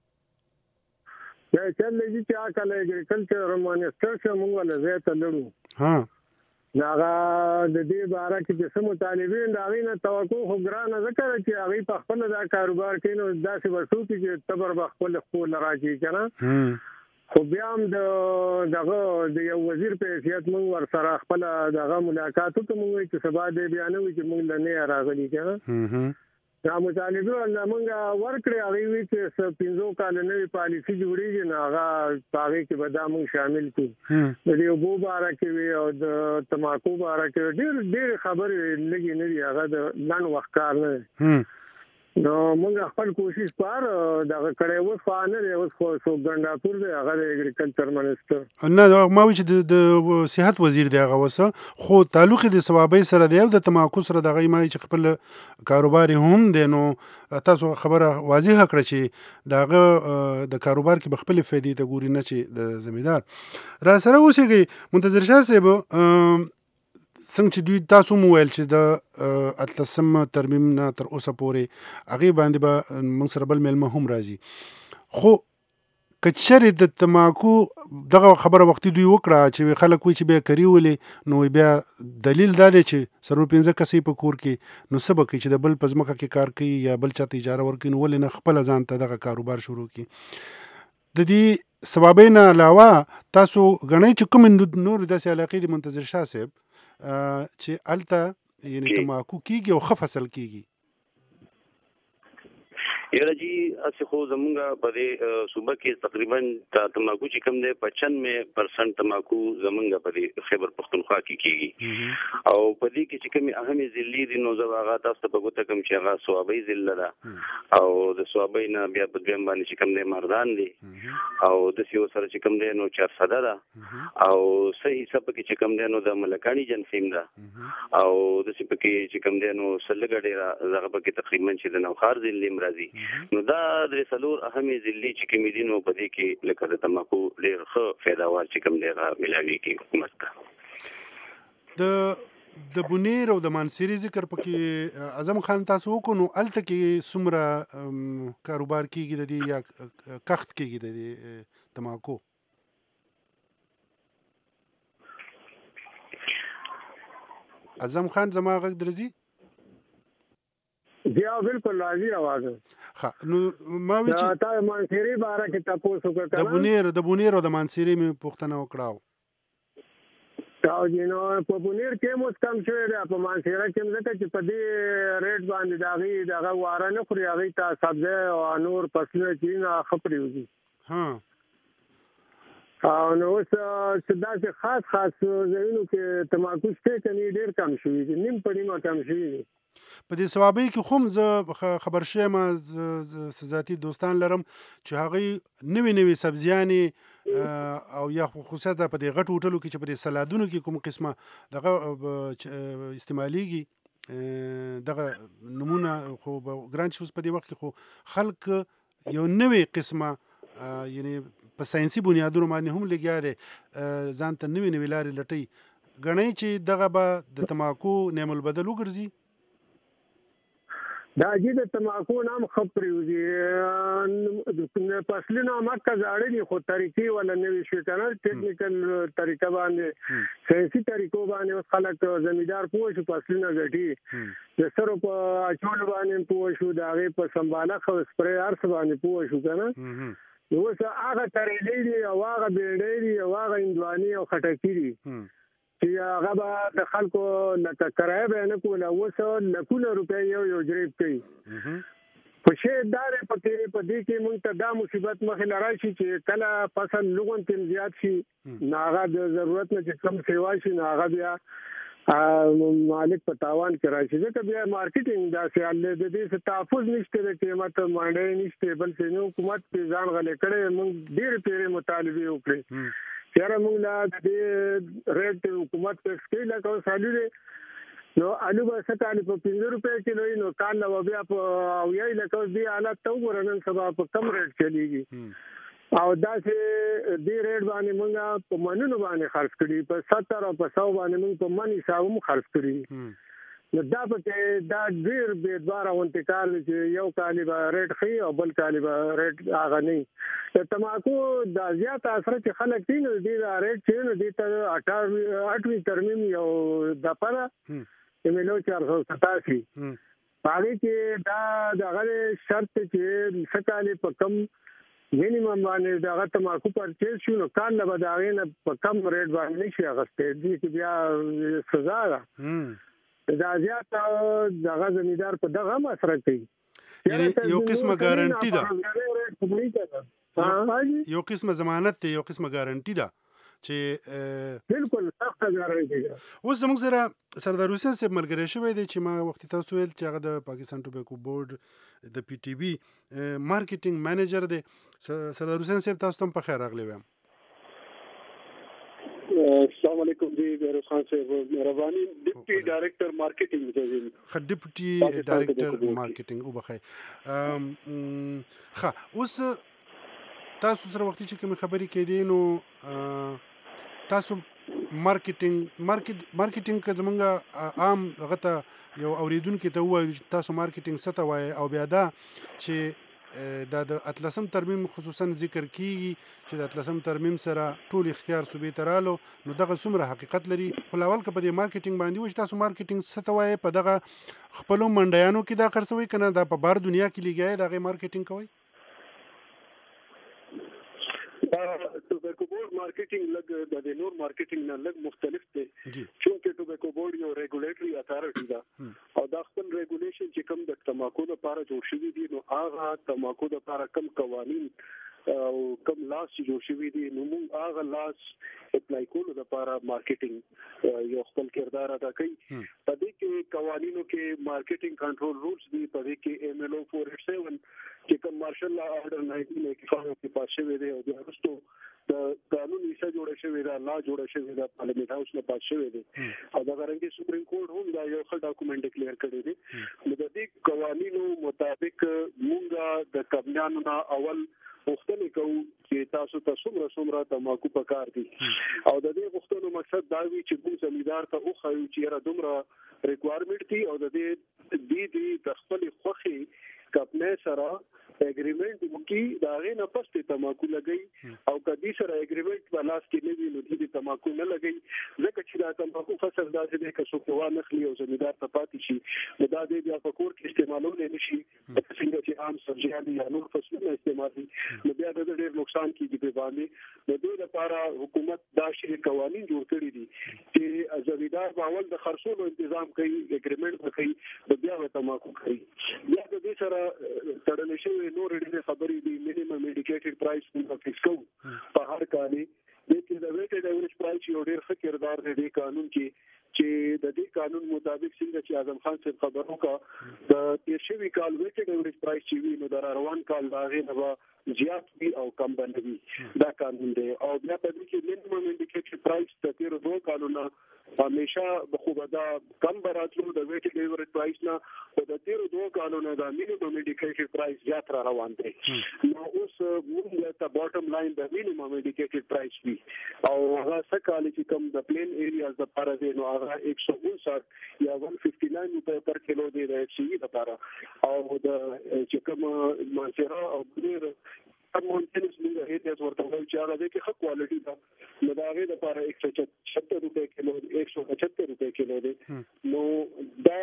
یا چل لږي چې کله اګریکلچر مانسټر چې موږ له ځای ته لړو ها دا د دې باره کې چې څه مطالبین د هغې نه توقع خو ګرانه ځکه ده چې هغوی په خپله دا کاروبار کوي نو داسې به څوک چې تبر به خپل خپل راچوي که نه خو بیا هم د دغه د یو وزیر په حیثیت موږ ورسره خپله دغه ملاقات وکړو موږ وایي چې سبا دی بیا نه وي چې موږ له نه راغلي که نه دا مطالبه له موږ ورکړې هغوی وایي چې پنځو کاله نوې پالیسي جوړېږي نو هغه په هغې کې به دا موږ شامل کړو د دې اوبو باره کې وي او د تماکو باره کې ډېر ډېرې خبرې لږې نه دي هغه د لنډ وخت کار نه دی نو موږ خپل کوشش پر دغه کړی اوس خو نه دی اوس خو څوک ګنډاپور دی هغه د اګریکلچر منسټر نه ما وایي چې د صحت وزیر دی هغه اوس خو تعلق یې د صوابۍ سره دی او د تماکو سره د هغې ما چې خپل کاروبار هم دی نو تاسو خبره واضحه کړه چې د هغه د کاروبار کې به خپلې فایدې ته ګوري نه چې د زمیندار را سره اوسېږئ منتظر شاه صاحب څنګه چې دوی تاسو مو ویل چې د اتلسم ترمیم نه تر اوسه پورې هغې باندې به موږ سره بل میلمه هم راځي خو که چېرې د تماکو دغه خبره وختي دوی وکړه چې خلک وایي چې بیا کري ولې نو بیا دلیل دا دی چې څلور پنځه کسې په کور کې نو څه به کوي چې د بل په ځمکه کې کار کوي یا بل چا ته اجاره ورکوي نو ولې نه خپله ځان ته دغه کاروبار شروع کړي د دې سبابۍ نه علاوه تاسو ګڼئ چې کوم نور داسې علاقې دي منتظر شاه صاحب چې هلته یعنې تماکو کېږي او ښه فصل کېږي یاره جی اسی خو زمونږ په دې صوبه کې تقریبا تماکو چې کوم دی پچانوے پرسنټ تماکو زمونږ په دې خیبر پختونخوا کې کیږي او په دې کې چې کومې اهمې ضلعې دي نو زه هغه تاسو ته په ګوته کوم چې هغه صوابۍ ضلع ده او د صوابۍ نه بیا په دویم باندې چې کوم دی مردان دی او داسې یو سره چې کوم دی نو چارسده ده او صحیح حساب کې چې کوم دی نو د ملکاني جنسیم ده او داسې پکې چې کوم دی نو سلګه ډېره دغه پکې تقریبا چې د نوخار ضلع هم راځي نو دا درې څلور اهمې ضلعې چې کومې دي نو په دې کې لکه د تماکو ډېر ښه پیداوار چې کوم دی هغه ملاویږي حکومت ته د د بونیر او د مانسیری ذکر پکې اعظم خان تاسو وکړو نو الته کې څومره کاروبار کیږي د دې یا کښت کیږي د دې تماکو اعظم خان زما غږ درځي جی بالکل راځي आवाज ها نو ما وی چې تا مانسیری بارے کې تاسو وکړه د بونیر د بونیر او د مانسیری مې پوښتنه وکړاو او جنو په بونیر کې مو کم شوی دی په مانسیره کې مزه چې په دې ریټ باندې داغي دغه واره نه خوري هغه ته سبزه او نور فصلونه چې نه خپريږي ها او نو څه داسې خاص خاص ځایونو کې تماکو شته کني ډیر کم شوی دی نیم په نیمه کم شوی دی په دې ثوابي کې خوم زه خبر شوم ذاتي دوستان لرم چې هغه نوې نوې سبزیانې او یا خصوصا په دې غټ هوټلو کې چې په دې سلادونو کې کوم قسمه دغه استعماليږي دغه نمونه خو ګرانت شوز په دې وخت کې خو خلک یو نوې قسمه یعنی په ساينسي بنیادونو باندې هم لګیا دي ځان ته نوې نوې لارې لټي غنۍ چې دغه به د تماکو نعم البدل وګرځي دا چې د تماکو نام خبريږي د فصلونو مکه زاړه دي خو طریقې ولا نوې شي کنه ټیکنیکل طریقه باندې ساينسي طریقو باندې خلک زمیدار پوه شو فصلونه غټي د سره په اچول باندې پوه شو دا غي په سمباله خو سپری ارس باندې پوه شو کنه نو څه هغه ترېلې دي او هغه بیړې دي او هغه اندواني او خټکی دي چې هغه به د خلکو لکه کرایه به نه کوله اوس لکونه روپۍ یو یو جریب کوي په شی دارې پکې په دې کې موږ ته دا مصیبت مخې لرای شي چې کله فصل لغون تم زیات شي ناغه د ضرورت نه چې کم سیوا شي ناغه بیا مالک په تاوان کې راشي ځکه بیا مارکیټینګ دا سیال د دې څه تحفظ نشته د قیمت باندې نشته بل څه نو حکومت په ځان غلې کړي موږ ډېر پیری مطالبه وکړي چیرې موږ لا د ریټ حکومت په سکیل لا سالي نو الو به ستانه په پنځه روپے کیلو نو کال نو بیا په او یې لکه دې حالت تو ورنن سبا په کم ریټ چلیږي او دا چې دې ریټ باندې موږ په منونو باندې خرڅ کړي په ستر او په سو باندې موږ په منی حساب خرڅ کړي نو دا په دا ډیر به دواره انتقال چې یو کالی به ریټ خي او بل کالی به ریټ هغه نه ته تماکو دا زیات اثر چې خلک دین دې دا ریټ چې دې ته اټوي ترمیم یو د پره ایملو چار سو ستاسي پاره کې دا دغه شرط چې سکاله په کم مینیمم باندې دغه تماکو پرچیز شو نو کال نه بداغې نه په کم ریټ باندې شي غسته دي چې بیا سزا ده دا زیات دغه زمیدار په دغه مسره کوي یعنی یو قسمه ګارانټي ده یو قسمه ضمانت ده یو قسمه ګارانټي ده چې بالکل سخت ګارانټي ده اوس زموږ سره سردار حسین صاحب ملګری شوی دی چې ما وخت تاسو ویل چې هغه د پاکستان ټوباکو بورډ د پی ټی بی مارکیټینګ مینیجر دی سردار حسین صاحب تاسو ته په خیر راغلی وایم السلام علیکم جی بیروز خان صاحب مهرباني ډیپټي ډایریکټر مارکیټینګ دی خ ډیپټي ډایریکټر مارکیټینګ او بخای خ اوس تاسو سره وخت چې کوم خبرې کې دي نو تاسو مارکیټینګ مارکیټ مارکیټینګ که زمونږ عام غته یو اوریدونکو ته وایي تاسو مارکیټینګ څه ته وایي او بیا دا چې دا د اتلسم ترمیم خصوصا ذکر کیږي چې د اتلسم ترمیم سره ټول اختیار صوبې ترالو نو دغه څومره حقیقت لري خو لاول که په دې مارکیټینګ باندې وایي تاسو مارکیټینګ څه ته وایي په دغه خپلو منډیانو کې دا خرڅوي کنه دا په بار دنیا کې لګیای دغه مارکیټینګ کوي ټوباکو بورډ مارکیټینګ لګ د نور مارکیټینګ نه لګ مختلف دی چونکه ټوباکو بورډ یو ریګولیټری اتھارټی ده او دا خپل ریګولیشن چې کوم د تماکو تماکو لپاره جوړ شوي دي نو هغه تماکو لپاره کم قوانین او کم لاس چې جوړ شوي دي نو موږ هغه لاس اپلای کولو لپاره مارکیټینګ یو خپل کردار ادا کوي. په دې کې قوانینو کې مارکیټینګ کنټرول رولز دي، په دې کې ایم ایل او فور ایټ سیون چې کوم مارشل لا آرډر ناینټین ایټي فایو کې پاس شوی دی او بیا وروسته د قانون یې جوړه شوې ده، لا جوړه شوې ده، پارلیمنت هاوس نه پاس شوی دی او دا غرنګي سپریم کورټ هم دا یو ښه ډاکومنټ ډیکلیئر کړی دی. نو د دې قوانینو مطابق مونږه د کمپنیانو نه اول غوښتنې کوو چې تاسو ته څومره څومره تماکو پکار دي او د دې غوښتنو مقصد دا وي چې موږ زمیندار ته وښایو چې یاره دومره ریکوایرمنټ دي او د دې دې دې د خپل خوښي کمپنۍ سره اګریمنٹ وکي دا غي نه پسته تماکو لګي او کدي سره اګریمنٹ بلاس کې نه وي نو دې تماکو نه لګي ځکه چې دا تماکو فصل داسې دی که څوک وا نخلي او زمیندار ته پاتې شي دا دې بیا په کور کې استعمالول نه شي څنګه چې عام سبزیان یا نور فصلونه استعمالي نو بیا د ډېر نقصان کیږي په باندې. نو دوی لپاره حکومت دا شی قوانين جوړ کړی دي چې زمیندار باول د خرڅولو تنظیم کوي، اګریمنٹ کوي، بیا تماکو کوي. بیا د دې سره تړل شوی نور ډېر خبرې دي مینیمم انډیکیټډ پرایس موږ فکس کوو په هر کالي د کې د ویټډ ایوریج پرایس یو ډېر ښه کردار دی د قانون کې چې د دې قانون مطابق څنګه چې اعظم خان صاحب خبرو کا د تیر شوی کال ویټډ ایوریج پرایس چې وی نو د روان کال دا غي نه زیات وي او کم باندې دا قانون دی او بیا په دې کې مینیمم انډیکیټډ پرایس د تیر دوه کالونو همیشه بخوبه دا کم براتلو د ویټډ ایوریج پرایس نه او د تیر دوه کالونو دا مینیمم انډیکیټډ پرایس زیات را روان دی. نو اوس موږ ته باټم لاین د مینیمم انډیکیټډ پرایس وي او هغه څه کال چې کوم د پلین ایریاز د لپاره دی نو هغه ایک سو انسٹھ یا ایک سو پنځه نوي روپے پر کیلو دی د سی لپاره او د چې کوم مانسرا او ډیر مونټنس موږ هیڅ ورته وایو چې هغه د ښه کوالټي ده نو دا غي لپاره ایک سو پچهتر روپے کیلو ایک سو پچهتر روپے کیلو دی. نو دا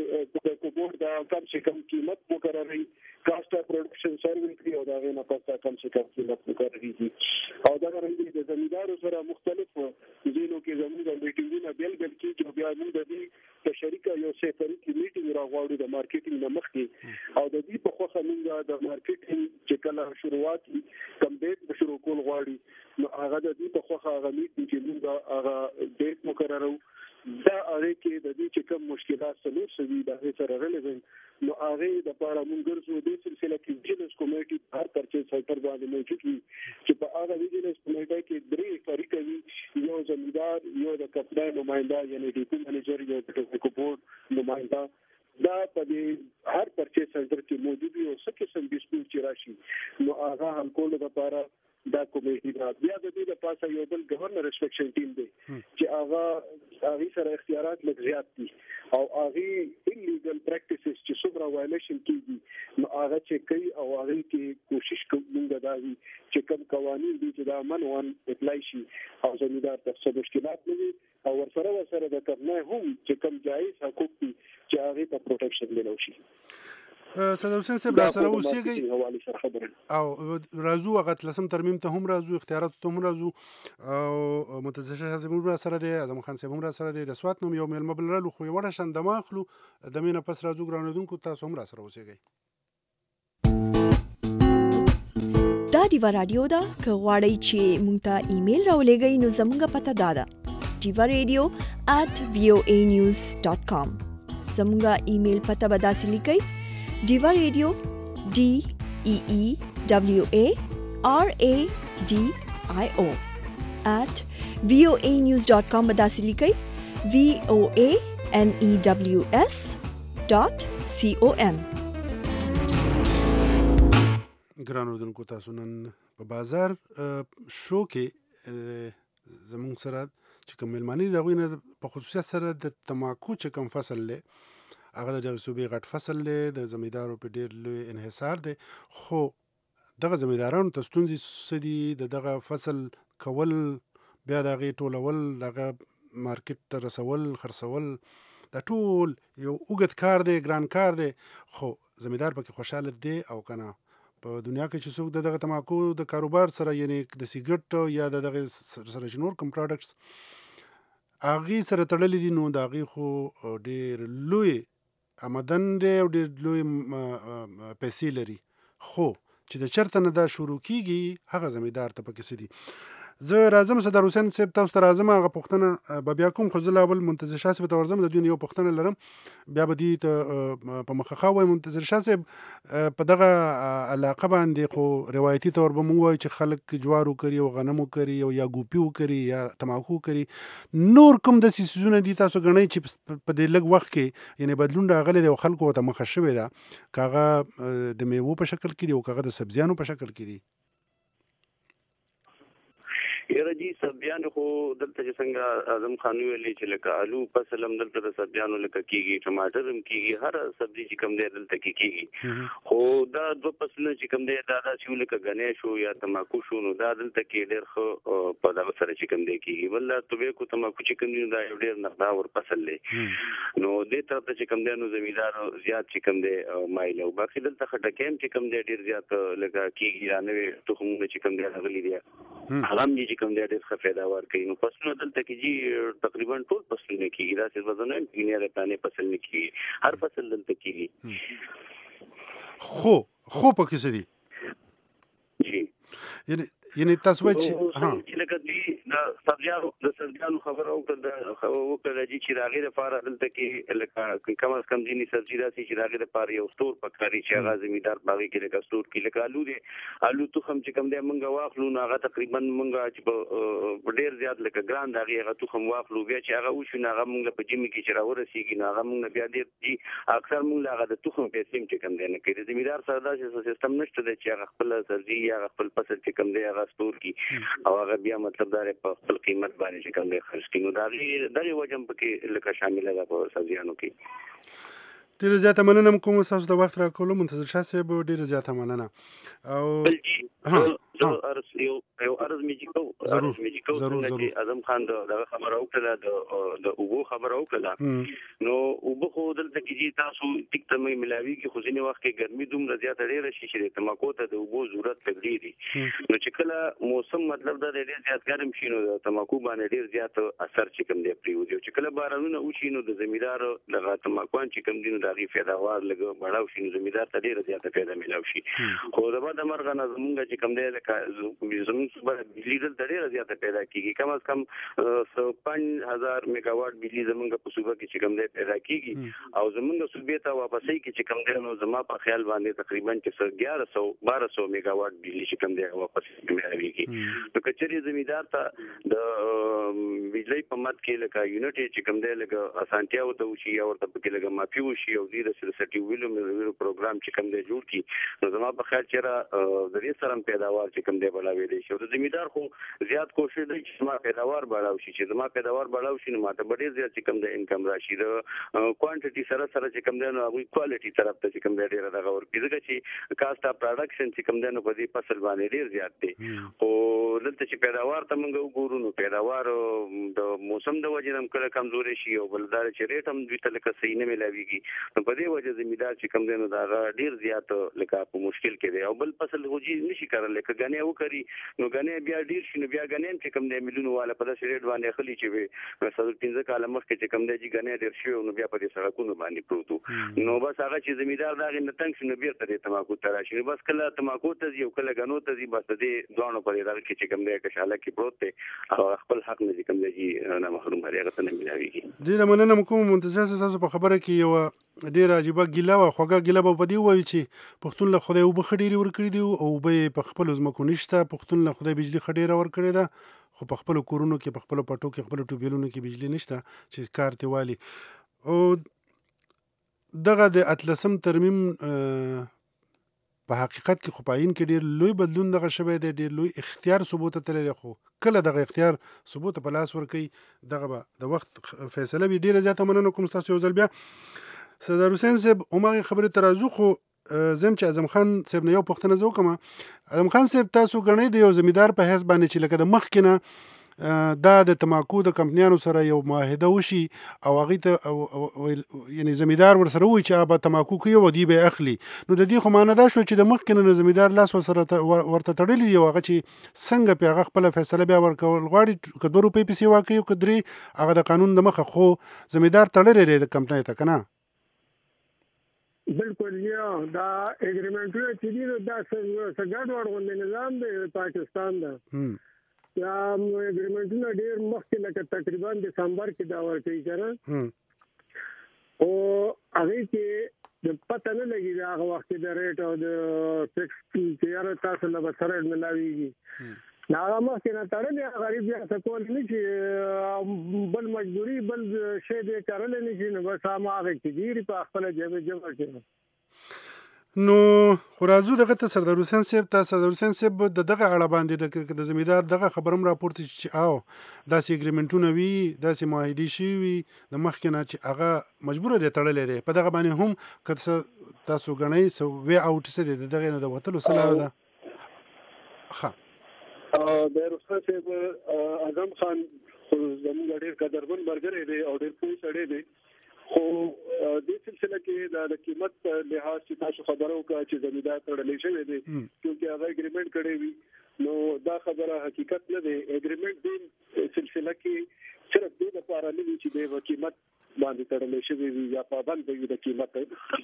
د کوبور دا کم سے کم قیمت مقرري کاسټ اف پروډکشن سروس دی او دا غي نه پسته کم سے کم قیمت مقرري دي او دا غرنګي د زمیندارو سره مختلف ځینو کې زموږ میټینګونه بیل بیل کې چې بیا موږ د دې د شریکه یو سفري کې میټینګ راغواړو د مارکیټینګ نه مخکې او د دې په خوخه موږ د مارکیټینګ چې کله شروعات کم ډیټ شروع کول غواړي نو هغه د دې په خوخه هغه میټینګ چې موږ هغه ډیټ مقررو دا هغه کې د دې چې کوم مشکلات سلو سوي د سره ریلیونت نو هغه د لپاره موږ ګرځو د سلسله کې ویجلنس کمیټي هر پرچیز سیکټر باندې موجود وي چې په هغه ویجلنس کمیټي کې درې فریق وي یو زمیندار یو د کپټان نمائنده یعنی ډیپو منیجر یو د ټیکنیکل بورډ نمائنده دا په دې هر پرچیز سنټر کې موجود وي او څه قسم ډیسپیوټ چې راشي نو هغه حل کولو لپاره دا کومیټي دا بیا د دې د پاسه یو بل گورنر ریسپیکشن ټیم دی چې هغه هغه سره اختیارات لږ زیات دي او هغه انلیګل پریکټیسز چې څومره وایلیشن کیږي نو هغه چې کوي او هغه کې کوشش کوي دا وي چې کوم قوانين دي چې دا منوان اپلای شي او زمیندار ته څه مشکلات نه وي او ورسره ورسره د کمنه هم چې کوم جایز حقوق دي چې هغه ته پروټیکشن ملو شي. صدر حسین صاحب را سره اوسېږي او راځو هغه تلسم ترمیم ته هم راځو اختیارات ته هم راځو او متزشه حزب را سره دی اعظم خان صاحب هم را سره دی د سوات نوم یو مېلمه بل رالو خو وړه شان د ماخلو د مینه پس راځو ګرانیدونکو تاسو هم را سره اوسېږئ. دا دیوا رادیو ده که غواړئ چې مونږ ته ایمیل راولېږئ نو زموږ پته دا ده دیوا رادیو at voa news dot com. زموږ ایمیل پته به داسې لیکئ دیوا رادیو D E E W A R A D I O at voa news dot com به داسې لیکئ V O A N E W S dot C O M. ګرانو دونکو تاسو نن په بازار شو کې زموږ سره چې کوم مېلمانه دي هغوی نه په خصوصیت سره د تماکو چې کوم فصل دی هغه د دغه صوبې غټ فصل دی د زمیندارو په ډېر لوی انحصار دی خو دغه زمیندارانو ته ستونزې څه دي د دغه فصل کول بیا د هغې ټولول دغه مارکیټ ته رسول خرڅول دا ټول یو اوږد کار دی ګران کار دی خو زمیندار پکې خوشحاله دی او که نه په دنیا کې چې څوک د دغه تماکو د کاروبار سره یعنی د سیګرټ یا د دغه سره چې نور کوم پروډکټس هغې سره تړلي دي نو د هغې خو ډېر لوی آمدن دی او ډېر لوی پیسې لري، خو چې د چرته نه دا شروع کیږي هغه زمیندار ته پکې څه دي. زه راځم صدر حسین صاحب تاسو ته راځم، هغه پوښتنه به بیا کوم، خو زه لا اول منتظر شاه صاحب ته ورځم، د دوی یو پوښتنه لرم بیا به دوی ته په مخه ښه ووایم. منتظر شاه صاحب په دغه علاقه باندې خو روایتي طور به موږ وایو چې خلک جوار وکري او غنم وکري او یا ګوپي وکري یا تماکو وکري، نور کوم داسې څیزونه دي تاسو ګڼئ چې په دې لږ وخت کې یعنې بدلون راغلی دی او خلکو ورته مخه شوې ده، که هغه د میوو په شکل کې دي او که هغه د سبزیانو په شکل کې دي؟ یاره جی سبزیانو خو دلته چې څنګه اعظم خان ویلي چې لکه الو فصل هم دلته د سبزیانو لکه کېږي، ټماټر هم کېږي، هر سبزي چې کوم دی دلته کې کېږي. خو دا دوه فصلونه چې کوم دی دا داسې وو لکه ګنی شو یا تماکو شو، نو دا دلته کې ډېر ښه په دغه سره چې کوم دی کېږي. بل دا توبیکو تماکو چې کوم دی دا یو ډېر نقداور فصل دی، نو دې طرف ته چې کوم دی نو زمیندار زیات چې کوم دی مایل او باقي دلته خټکی هم چې کوم دی ډېر زیات لکه کېږي، را نوې تخمونه چې کوم دی راغلي دي هغه هم چې کوم دی ډېر ښه پیداوار کوي. نو فصلونه دلته کې جي تقریبا ټول فصلونه کېږي، داسې به زه نه یم چې ګنې د تانې فصل نه کېږي، هر فصل دلته کېږي. خو خو پکې څه دي؟ جی یعنی یعنی تاسو وایئ چې ها چې لکه دوی د سبزیانو د سبزیانو خبره وکړه وکړه جي چې د هغې دپاره دلته کې لکه کم از کم ځینې سبزي داسې چې د هغې دپاره یو سټور پکاري چې هغه زمیندار په هغې کې لکه سټور کړي. لکه الو دی، الو تخم چې کوم دی موږ واخلو نو هغه تقریبا موږ چې په ډېر زیات لکه ګران د هغې هغه تخم واخلو، بیا چې هغه وشو نو هغه موږ په جمي کې چې راورسېږي نو هغه موږ بیا ډېر دي اکثر موږ له هغه د تخم پیسې هم چې کوم دی نه کوي. د زمیندار سره داسې سیستم نشته دی چې هغه خپله سبزي یا هغه خپل فصل چې کوم دی هغه سټور کړي او هغه بیا مطلب دا په خپل قیمت باندې چې کوم دی خرڅ کړي. نو د هغې دغې وجه هم پکې لکه شامله ده په سبزیانو کې. ډېره زیاته مننه کوم ستاسو د وخت راکولو منتظر شاه صاحب، ډېره زیاته مننه. او یو یو عرض مې چې کوو عرض مې چې کوو څنګه چې اعظم خان دغه خبره وکړله د اوبو خبره وکړله، نو اوبه خو دلته کې چې تاسو ټیک ته مې ملاویږي، خو ځینې وخت کې ګرمي دومره زیاته ډېره شي چې د تماکو ته د اوبو ضرورت لږ ډېر وي. نو چې کله موسم مطلب دا دی ډېر زیات ګرم شي نو د تماکو باندې ډېر زیات اثر چې کوم دی پرېوځي، او چې کله بارانونه وشي نو د زمیندار دغه تماکوان چې کوم دي نو د هغې پیداوار لږ بړاو شي، نو زمیندار ته ډېره زیاته پیدا میلاو شي. خو د بعد مرغه نه زمونږ چې کوم دی لکه زمونږ صوبه بجلي دلته ډېره زیاته پیدا کېږي، کم از کم پنځ هزار میګاواټ بجلي زمونږ په صوبه کې چې کوم دی پیدا کېږي، او زمونږ صوبې ته واپسۍ کې چې کوم دی نو زما په خیال باندې تقریبا چې څه ګیاره سو باره سو میګاواټ بجلي چې کوم دی واپس میلاویږي. نو که چېرې زمیندار ته د بجلۍ په مد کې لکه یونټ چې کوم دی لکه اسانتیا ورته وشي یا ورته پکې لکه معافي وشي او دوی د سلسټي ویلو پروګرام چې کوم دی جوړ کړي، نو زما په خیال چېرې د دې سره هم پیداوار چې کوم دی بړاوی دی شي. او د زمیندار خو زیات کوشش دی چې زما پیداوار بړاو شي، چې زما پیداوار بړاو شي نو ماته به ډېر زیات چې کوم دی انکم راشي. د کوانټټي سره سره چې کوم دی نو هغوی کوالټي طرف ته چې کوم دی ډېره دغه ورکړي، ځکه چې کاسټ اف پروډکشن چې کوم دی نو په دې فصل باندې ډېر زیات دی. خو دلته چې پیداوار ته موږ وګورو نو پیداوار د موسم د وجې نه هم کله کمزورې شي، او بل دا چې ریټ هم دوی ته لکه صحیح نه میلاویږي، نو په دې وجه زمیندار چې کوم دی نو د هغه ډېر زیات لکه په مشکل کې دی. او بل فصل خو جي نشي کولی، که ګنی وکړي نو ګنی بیا ډېر شي، نو بیا ګنی هم چې کوم دی میلیونو والا په داسې ریټ باندې اخلي چې وي څلور پنځه کاله مخکې چې کوم دی چې ګنی ډېر شوی نو بیا په دې سړکونو باندې پروت و، نو بس هغه چې زمیندار د هغې نه تنګ شي نو بېرته دې تماکو ته راشي، نو بس کله تماکو ته ځي او کله ګنو ته ځي، بس د دې دواړو په دې دغه کې چې کوم دی کشاله کې پروت دی او خپل حق نه چې کوم دی چې نه محروم دی هغه ته نه میلاویږي. ډېره مننه کوم منتظر صاحب، تاسو په خبره کې یوه ډېره عجیبه ګیله وه، خوږه ګیله به په دې ووایو چې پښتون له خدای اوبه ښه ډېرې ورکړي دي او اوبه یې په خپلو ځمکو نشته، پښتون له خدای بجلي ښه ډېره ورکړې ده خو په خپلو کورونو کې په خپلو پټو کې خپلو ټوبیلونو کې بجلي نشته چې کار ترې والي. او دغه د اتلسم ترمیم په حقیقت کې خو په آیین کې ډېر لوی بدلون دغه شوی دی، ډېر لوی اختیار صوبو ته تللی، خو کله دغه اختیار صوبو ته په لاس ورکوي دغه به د وخت فیصله وي. ډېره زیاته مننه کوم ستاسو یو ځل بیا صدر حسین صاحب. هماغې خبرې ته راځو، خو زم چې اعظم خان صاحب نه یو پوښتنه زه وکړم. اعظم خان صاحب تاسو ګڼئ د یو زمیندار په حیث باندې چې لکه د مخکې نه دا د تماکو د کمپنیانو سره یو معاهده وشي او هغې ته یعنې زمیندار ورسره ووایي چې به تماکو کوي او دوی به یې اخلي، نو د دې خو معنی دا شو چې د مخکې نه زمیندار لاس ورسره ورته تړلی دی او هغه چې څنګه پې هغه خپله فیصله بیا ورکول غواړي، که دوه روپۍ پسې واقعي او که درې، هغه د قانون د مخه، خو زمیندار تړلی دی د کمپنۍ ته که نه؟ بالکل یا دا اګریمنټونه چې دي دا څنګه ورغونډ نظام دی پاکستان دا یا اګریمنټونه ډیر مخکې لکه تقریبا دسمبر کې دا ورکړي کړه او هغه کې د پته نه لګي دا هغه وخت د ریټ او د فکس چې یاره تاسو له سره ملاويږي دا مخکې نه تړلې غریب یا سکول نه چې بل مجبوری بل شی دې کارل نه شي نو بس هغه کې ډیر په خپل جيب جمع کړي نو خورازو دغه ته سردار حسین صاحب ته سردار حسین صاحب د دغه اړه باندې د زمیدار دغه خبرم راپورته چې او داسې اګریمنټونه وی داسې معاهدې شي وي د مخکې نه چې هغه مجبور دي تړلې دي په دغه باندې هم کله تاسو غنئ سو وی اوټ څه دي دغه نه د وتلو سلام ده ښه د رستم صاحب اعظم خان زموږ ډېر قدرمن مرګري دی او ډېر پوه سړی دی خو د سلسله کې د قیمت لحاظ چې تاسو خبرو کا چې زمیدار تړلې شوی دی چې هغه اګریمنټ کړی وي نو دا خبره حقیقت نه دی اګریمنټ د سلسله کې صرف د لپاره نه چې د قیمت باندې تړلې شوی وي یا پابند وي د قیمت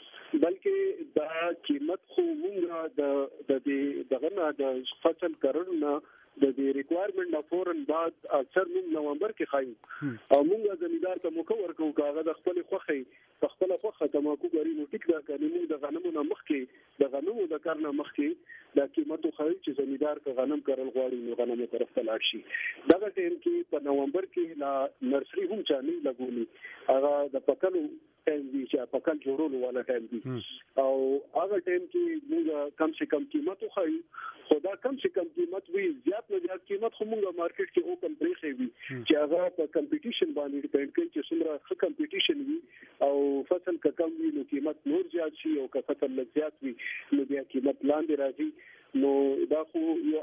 بلکې دا قیمت خو موږ د د دغه نه د فصل کارونه د دې ریکوایرمنت نه فورن بعد اکثر موږ نومبر کې خایو او موږ زمیدار ته مکور کوو کاغه د خپل خوخي خپل خوخه تماکو غری نو ټیک دا کړي موږ د غنمو نه مخکې د غنمو د کار نه مخکې د قیمتو خای چې زمیدار که غنم کارل غواړي نو غنمو طرف ته لاړ شي دا ټیم کې په نومبر کې لا نرسري هم چالي لګولي هغه د پکلو ټایم دی چې پکل جوړولو والا ټایم دی او هغه ټایم کې موږ کم سے کم قیمت خو خدا کم سے کم قیمت وی زیات نه زیات قیمت خو موږ مارکیټ کې اوپن بریخي وي چې هغه په کمپټیشن باندې ډیپند کوي چې څومره ښه کمپټیشن وي او فصل که کم وي نو قیمت نور زیات شي او که فصل لږ زیات وي نو بیا قیمت لاندې راځي نو دا خو یو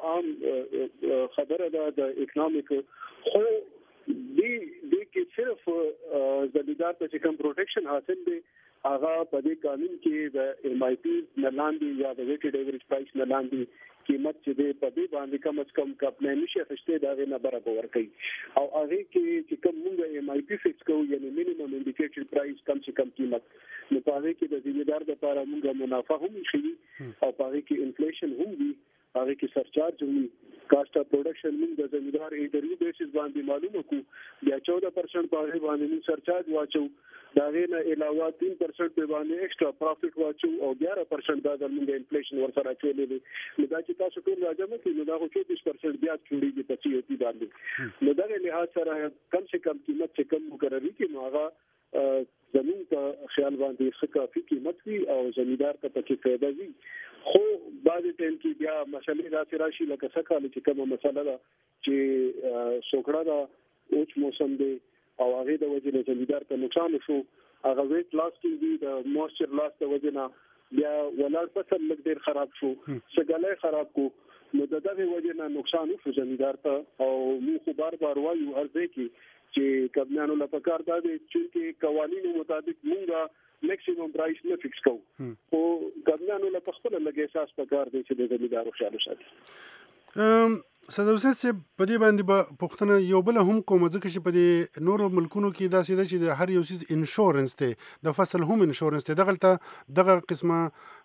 عام خبره ده د اکونومیک خو دی دی کې صرف زمیدار ته کوم پروټیکشن حاصل دی هغه په دې قانون کې د ایم آی پی نه لاندې یا د ویټډ ایوریج پرایس نه لاندې قیمت چې دی په دې باندې کم از کم کپنه نشي خشته دا نه برابر ورکړي او هغه کې چې کوم موږ ایم آی پی فکس کوو یعنی مینیمم انډیکیټډ پرایس کم سے کم قیمت نو په هغه کې د زمیدار لپاره موږ منافع هم شي او په هغه کې انفلیشن هم وي هغه کې سرچارج وي کاست اف پروډکشن موږ د زمیدار انټرویو بیسس باندې معلومه کو بیا چودہ پرسنٹ په باندې موږ سرچارج واچو دا غینه علاوه تین پرسنٹ په باندې ایکسترا پروفټ واچو او یازده پرسنٹ دا د موږ انفلیشن ورسره چولې نو دا چې تاسو ټول راځم کې نو دا خو چوبیس پرسنٹ بیا چوړيږي په سی او پی باندې نو دا له لحاظ سره کم سے کم قیمت چې کم مقرري کې نو هغه زمون په خیال باندې څه کافي قیمت وي او زمیدار ته پکې پیدا وي خو بعد ټیم کې بیا مسلې راځي راشي لکه څه کال چې کومه مسله ده چې سوکړه دا اوچ موسم دی او هغه د وجې له زمیدار ته نقصان شو هغه ویټ لاس کې دی د موئسچر لاس د وجې نه بیا ولر فصل لږ ډیر خراب شو سګلې خراب کو نو د دغه وجې نه نقصان شو زمیدار ته او موږ خو بار بار وایو هر ځای کې چې کبنانو لپاره کار دا دی چې قوانینو مطابق موږ میکسیمم پرایس نه فکس کوو او کبنانو لپاره خپل لګي احساس پکار دی چې د زمیدارو خیال وساتي سردار حسین صاحب په دې باندې به پوښتنه یو بل هم کوم ځکه چې په دې نورو ملکونو کې داسې ده چې د هر یو چیز انشورنس دی د فصل هم انشورنس دی دغلته دغه قسمه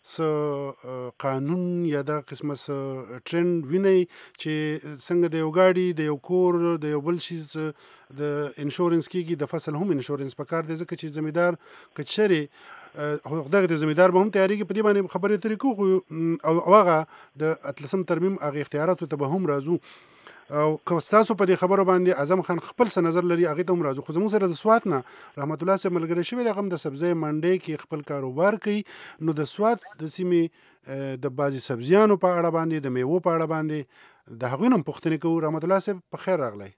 س قانون یا دغه قسمه س ټرند ویني چې څنګه د یو ګاډي د یو کور د یو بل چیز د انشورنس کېږي د فصل هم انشورنس پکار دی ځکه چې زمیدار کچري دغه د زمیدار به هم تیاریږي په دې باندې خبرې ترې کوو او هغه د اتلسم ترمیم هغه اختیاراتو ته به هم راځو او که تاسو په دې خبرو باندې اعظم خان خپل څه نظر لري هغه ته هم راځو خو زموږ سره د سوات نه رحمت الله صاحب ملګری شوی د غم د سبزی منډي کې خپل کاروبار کوي نو د سوات د سیمې د بازي سبزیانو په اړه باندې د میوو په اړه باندې د هغوی هم پوښتنې کوو رحمت الله صاحب په خیر راغلی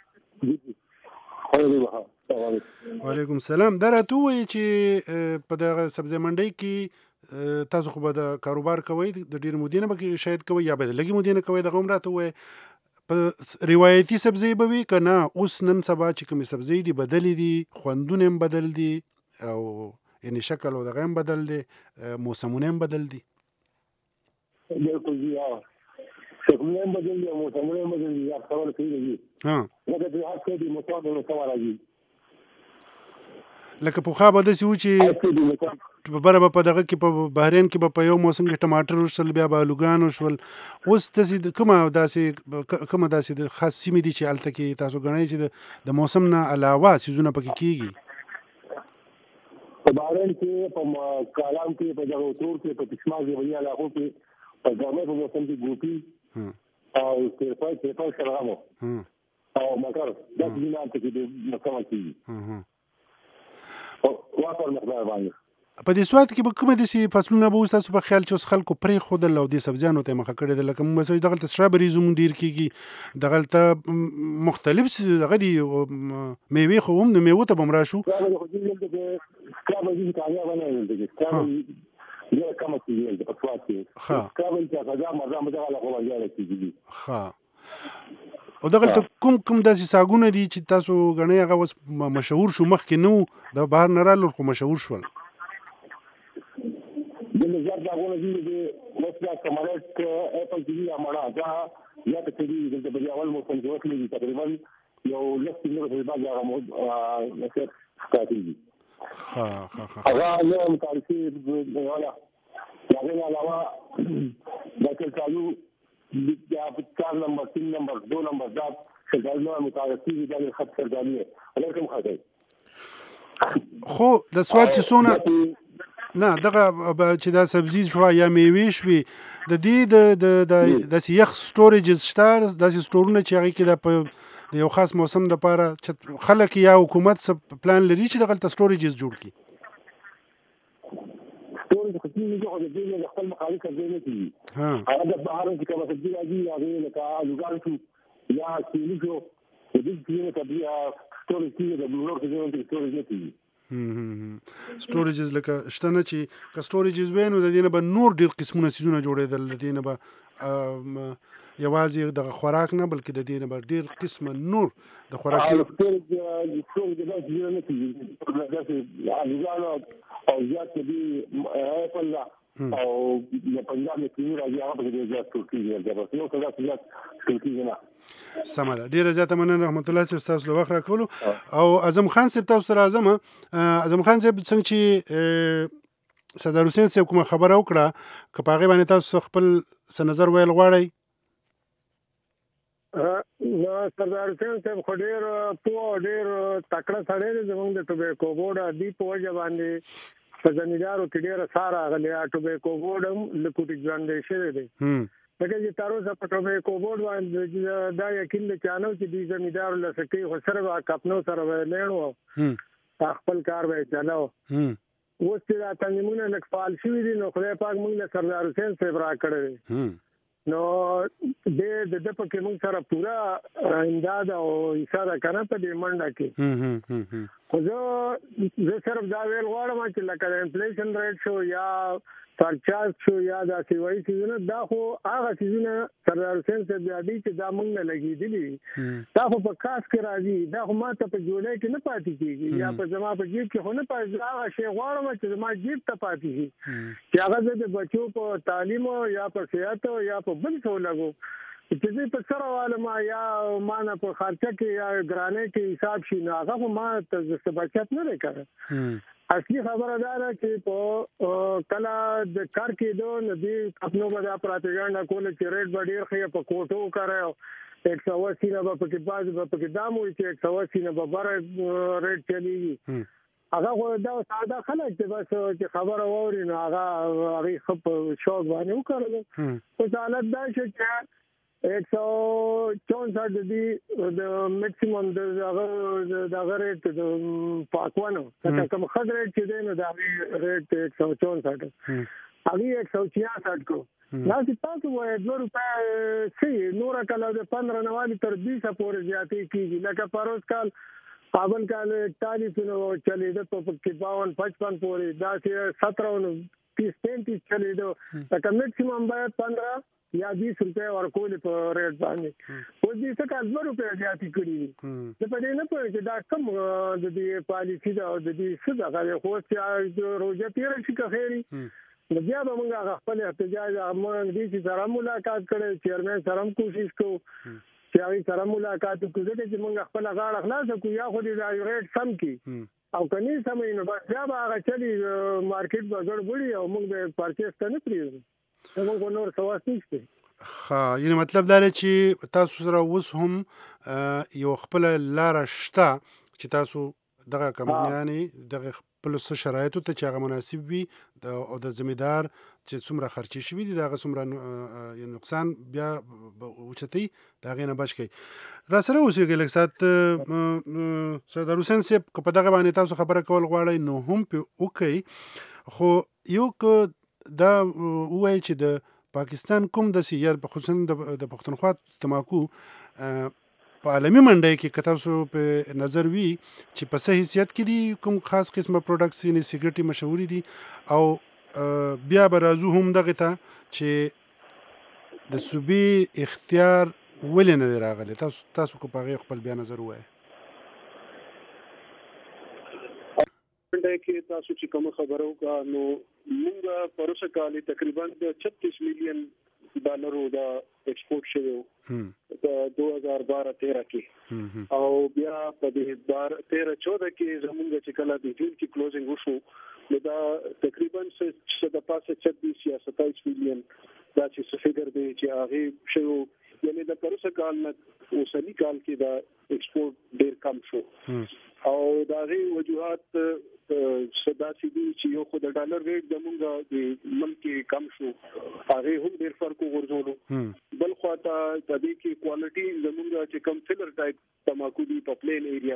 وعلیکم السلام دا راته وایي چې په دغه سبزی منډي کې تاسو خو به د کاروبار کوئ د ډېر مودې نه به شاید کوئ یا به د لږې مودې نه کوئ دغه هم راته وایي په روایتي سبزی به وي که نه اوس نن سبا چې کومې سبزی دي بدلې دي خوندونه هم بدل دي او یعنې شکل او دغه هم بدل دی موسمونه هم بدل دي بالکل جی ها شکلونه هم بدل دي او موسمونه هم بدل دي یا خبر کوي دي ها لکه چې هر څه دي مطابق نو سوال راځي لکه پوخا به داسې و چې بره به په دغه کې په بحرین کې به په یو موسم کې ټماټر وشول بیا به الوګان وشول. اوس داسې کومه داسې کومه داسې د خاص سیمې دي چې هلته کې تاسو ګڼئ چې د موسم نه علاوه څیزونه پکې کېږي؟ په بحرین کې په کالام کې په دغه تور کې په پښما ځایي علاقو کې په ګرمۍ په موسم کې ګوپي او تیرپای تیرپای شلغمو او مکر دا څیزونه هلته کې د مکمل کېږي وافر مقدار باندې. په دې سواد کې به کومه داسې فصلونه به اوس تاسو په خیال چې اوس خلکو پرېښودل او دې سبزیانو ته یې مخه کړې ده؟ لکه موږ مثلا دغلته سټرابري زموږ ډېر کېږي، دغلته مختلف دغه دي میوې خو هم د میوو ته به هم راشو. سټرابري کامیابه نه ویل دي، سټرابري ډېره کمه کېږي په سواد کې. سټرابري چې خزا مرزا مدغه علاقو باندې زیاده کېږي. ښه. او دغلته کوم کوم داسې ساګونه دي چې تاسو ګڼئ هغه اوس مشهور شو، مخکې نه وو د بهر نه رالل خو مشهور شول؟ دلته زیات ساګونه دي چې اوس دا کمرټ اپل چې دي یا مڼه دا زیاته ښه دي. دلته په اول موسم کې وتلي دي تقریبا یو لس کیلو پورې بعد هغه نصر ستاتېږي. ښه ښه ښه. هغه نوی متعرفي ولا د هغې نه علاوه دا کلکالو یا چار نمبر تین نمبر دو نمبر دا شلګالو نوی متعرفي دي، دا ډېر ښه شلګالي دی. هغه کوم ښه دی. خو د سواد چې څونه نه دغه چې دا سبزي شوه یا میوې شوې د دې د داسې یخ سټوریجز شته، داسې سټورونه چې هغې کې دا په د یو خاص موسم دپاره چې خلک یا حکومت څه پلان لري چې دغلته سټوریجز جوړ کړي؟ سټوریج خو کېږي خو د دې د خپل مخالف ځای نه کېږي. هغه د بهر چې کومه سبزي راځي هغې لکه الوګان شو یا کیلي شو د دې ځایونو ته بیا سټوریج کېږي، د بلو نور ځایونو ته سټوریج نه کېږي. سټوریجز لکه شته نه چې که سټوریجز وی نو د دې نه به نور ډېر قسمونه څیزونه جوړېدل، د دې نه به یوازې دغه خوراک نه بلکې د دې نه به ډېر قسمه نور د خوراک سټوریج سټوریج دا څیزونه نه کېږي. داسې الوګان او زیات دي اپل او د پنجاب نه کېږي راځي هغه پکې ډېر زیات سټور کېږي. یو څه داسې زیات سټور کېږي نه. سمه ده. ډېره زیاته مننه رحمت الله صاحب ستاسو د وخت راکولو. او اعظم خان صاحب تاسو ته راځم. اعظم خان صاحب څنګه چې صدر حسین صاحب کومه خبره وکړه که په هغې باندې تاسو خپل څه نظر ویل غواړئ؟ سردار حسین صاحب خو ډېر پوه او ډېر تکړه سړی دی. زموږ د ټوبیکو بورډ دې په وجه باندې په زمیندارو کې ډېره ساه راغلې. ټوبیکو بورډ هم له کوټې ژوندی شوی دی. ځکه چې تر اوسه په ټوبیکو بورډ باندې دا یقین دی چې انو چې دې زمیندارو له سټې خو سره به کپنو سره به لیڼ وو، خپل کار به یې چلاو. اوس چې دا تنظیمونه لږ فعال شوي دي نو خدای پاک موږ له سردار حسین صاحب راکړی دی. نو دې د ده پکې موږ سره پوره امداد او حصه ده که نه په دې منډه کې. خو زه زه صرف دا ویل غواړم چې لکه د انفلیشن ریټ شو یا سرچارج شو یا داسې وایي څیزونه، دا خو هغه څیزونه سردار حسین صاحب یادوي چې دا موږ نه لګېدلي، دا خو په کاس کې راځي، دا خو ما ته په جولۍ کې نه پاتې کېږي یا په زما په جیب کې خو نه پاتې. هغه شی غواړم چې زما جیب ته پاتې شي چې هغه زه د بچو په تعلیم یا په صحت یا په بل څه ولګو چې زه په سره والم یا ما نه په خرچه کې یا ګرانۍ کې حساب شي، نو هغه خو ما ته څه بچت نه دی کړی. اصلي خبره دا ده چې په کله د کار کېدو نو دې خپلو به دا پراپیګانډا کوله چې ریټ به ډېر ښه په کوټو وکړی، ایک سو اسی نه به پکې بعض به پکې دام وي چې ایک سو اسی نه به بره ریټ چلیږي. هغه خو دا ساده خلک چې بس چې خبره واوري نو هغه هغې ښه په شوق باندې وکړل. اوس حالت دا شو چې ایک سو چونسٹھ دی د میکسیمم د هغه دغه ریټ د پاکوانو لکه کوم خد ریټ چې دی نو د هغې ریټ ایک سو چونسٹھ هغې ایک سو چھیاسٹھ کو. دا چې تاسو وایي دوه روپۍ څه نوره کله د پندره نه والي تر بیسه پورې زیاتې کېږي. لکه پروس کال قابل کال اکتالیس نو چلېده په کې باون پچپن پورې، داسې ستره نو تیس پینتیس چلېده. لکه میکسیمم باید پندره یا بیس روپۍ ورکولې په ریټ باندې. اوس دې څه کال دوه روپۍ زیاتې کړي دي. زه په دې نه پوهېږم چې دا کوم د دې پالیسي ده او د دې څه دغه دی. خو اوس چې روژه تېره شي که خیر نو بیا به موږ هغه خپل احتجاج موږ دې چې سره ملاقات کړی، چیرمین سره هم کوشش کوو چې هغې سره ملاقات وکړو، ځکه چې موږ خپله غاړه خلاصه کړو یا خو دې دا ریټ سم کړي او کني سمې نو بس بیا به هغه چلی مارکیټ به ګډوډي او موږ به پرچیز ته نه پریږدو موږ نور سواس نشته. ها یعنی مطلب دا چې تاسو سره اوس هم یو خپل لاره شته چې تاسو دغه کمپنیانې دغه خپل شرایطو ته چې هغه مناسب وي او د زمیندار چې څومره خرچې شوي دي دغه څومره نقصان بیا اوچتي د هغې نه بچ کوي. را سره اوسېږئ لږ ساعت سردار حسین صاحب که په دغه باندې تاسو خبره کول غواړئ نو هم پرې وکئ، خو یو که دا ووایي چې د پاکستان کوم داسې یا خصوصا د پښتونخوا تماکو په عالمي منډۍ کې که تاسو په نظر وي چې په څه حیثیت کې دي کوم خاص قسمه پروډکټس یعنې سیګرټې مشهورې دي او بیا به راځو هم دغې ته چې د صوبې اختیار ولې نه دی راغلی، تاسو تاسو که په هغې خپل بیا نظر ووایئ. کې تاسو چې کوم خبرو کا نو موږ پروسه کال تقریبا छत्तीस میلیون ډالرو دا ایکسپورټ شوی په دو هزار بارہ تیرہ کې او بیا په دې بارہ تیرہ چودہ کې زموږ چې کله د ډیل کې کلوزینګ وشو نو دا تقریبا څه د پاسه छब्बीस یا ستائیس میلیون دا چې فګر دی چې هغه شو، یعنی د پروسه کال نه اوسنی کال کې دا ایکسپورټ ډیر کم شو او دا غي وجوهات صدا سي دي چې یو خو د ډالر ریټ د مونږه د ملک کم شو هغه هم ډیر فرق ورزولو، بل خو ته د دې کې کوالټي زمونږه چې کم فلر ټایپ تماکو دی په پلین ایریا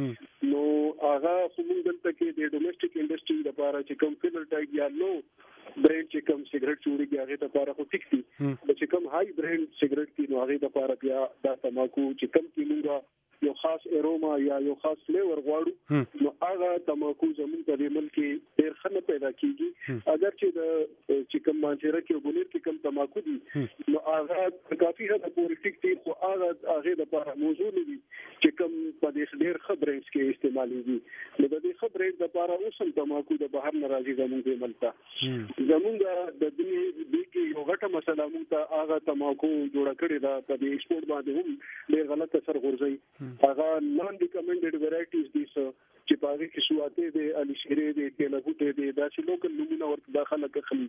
کې نو هغه موږ دلته کې د ډومېسټک انډستری لپاره چې کم فلر ټایپ یا لو برانډ چې کم سیګریټ جوړیږي هغه لپاره خو ټیک دي، چې کم هاي برانډ سیګریټ کې نو هغه لپاره بیا د تماکو چې کم کې موږ یو خاص اروما یا یو خاص فلیور غواړو نو هغه تماکو زموږ په دې ملک کې ډېر ښه پیدا کیږي. اگر چې د چې کوم مانچره کې وبولر کې کوم تماکو دي نو هغه کافي حد پورې ټیک دي، خو هغه هغه د لپاره موضوع نه دي چې کوم په دې ډېر ښه برانډز کې استعمالېږي. نو د دې ښه برانډ لپاره اوس هم تماکو د بهر نه راځي زموږ ملک ته. زموږ د دې کې یو غټه مسله موږ ته هغه تماکو جوړه کړې ده په دې ایکسپورټ باندې هم ډېر غلط اثر غورځي. هغه نان ریکمنډډ ویرایټیز دي چې په هغه کې سواته دي الشيره دي تلګوټه دي دا چې لوکل نمونه ورته داخله کړي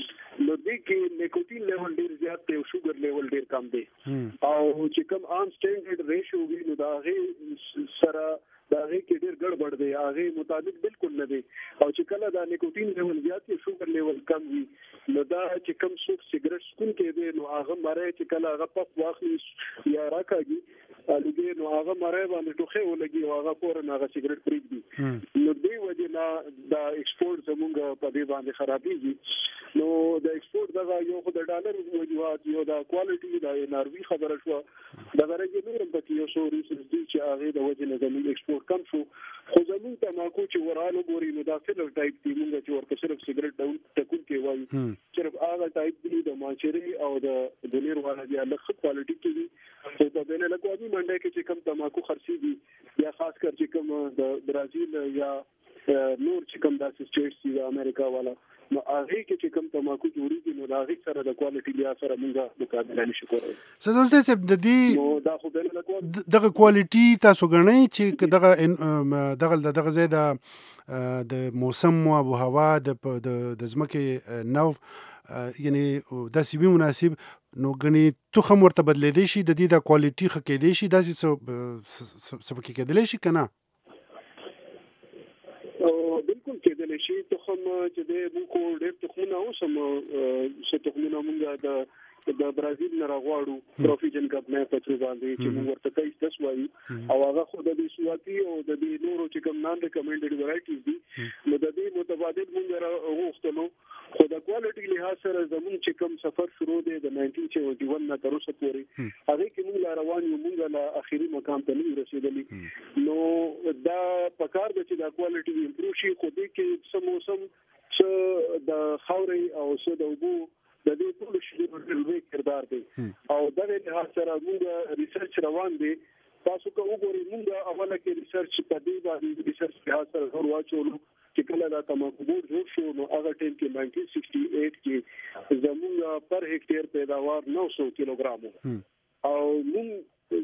نو دې کې نیکوتین لیول ډیر زیات دی او شوګر لیول ډیر کم دی او چې کوم عام سټانډرډ ریشیو وي نو دا هغه سره دا هغه کې ډیر ګډوډ دی، هغه مطابق بالکل نه دی او چې کله دا نیکوتین لیول زیات وي شوګر لیول کم وي نو دا چې کوم څوک سیګریټ سکون کې دی نو هغه ماره چې کله هغه پخ واخلي یا راکاږي الګي نو هغه ماره باندې ټوخه ولګي او هغه فورن هغه سیګریټ پریږدي نو دوی وجه نه دا ایکسپورټ زموږ په دې باندې خرابېږي. نو د ایکسپورټ دغه یو خو د ډالر وجوهات یو د کوالټي د ان ار وی خبره شو دا غره نور په کې یو شو ریسرچ دي چې هغه د وجه نه زموږ ایکسپورټ کم شو، خو زموږ تماکو چې ورالو ګوري نو دا فلر ټایپ دی موږ چې ورته صرف سیګریټ ډاون ټکون کې وایي صرف هغه ټایپ دی د مانچري او د دلیر والا دی الګ کوالټي کې دي. خو د بین الاقوامي منډه کې چې کم تماکو خرسي دي یا خاص کر چې کم د برازیل یا نور چې کم داسې سټیټس دي د امریکا والا نو هغه کې چې کم تماکو جوړیږي نو هغه سره د کوالټي بیا سره موږ مقابله نشو کولای. سدون صاحب د دې دا خو بین الاقوامي دغه کوالټي تاسو غنئ چې دغه دغه دغه ځای د د موسم او ابو هوا د د ځمکې نو یعنی داسې وي مناسب نو غني تخم ورته بدلېدی شي د دې د کوالټي ښه کېدی شي داسې څه څه پکې کېدلی شي که نه؟ بالکل کېدلی شي. تخم چې دی موږ ډېر تخمونه اوس هم څه تخمونه موږ د د برازیل نه راغواړو پروفیجن کمپنی په څیر باندې چې موږ ورته کایس داس وایو او هغه خو د دې سواتي او د دې نورو چې کوم نان ریکمنډډ ویرایټیز دي نو د دې متبادل موږ راغوښتلو، خو د کوالټي لحاظ سره زموږ چې کوم سفر شروع دی د ناینټین سیونټي ون نه تر اوسه پورې هغه کې موږ روان یو موږ له اخیری مقام ته نه رسیدلی. نو دا پکار د چې د کوالټي امپروو شي، خو دې کې سم موسم څه د خاورې او څه د اوبو د دې ټول شی په لوی کردار دی او د دې لحاظ سره موږ ریسرچ روان دي. تاسو که وګورئ موږ اوله کې ریسرچ په دې باندې ریسرچ په سره ور واچولو چې کله دا تماکو بورډ جوړ شو نو هغه ټیم کې ناینټین سکسټي ایټ کې زموږ پر هکټیر پیداوار نو سو کیلوګرام او موږ چې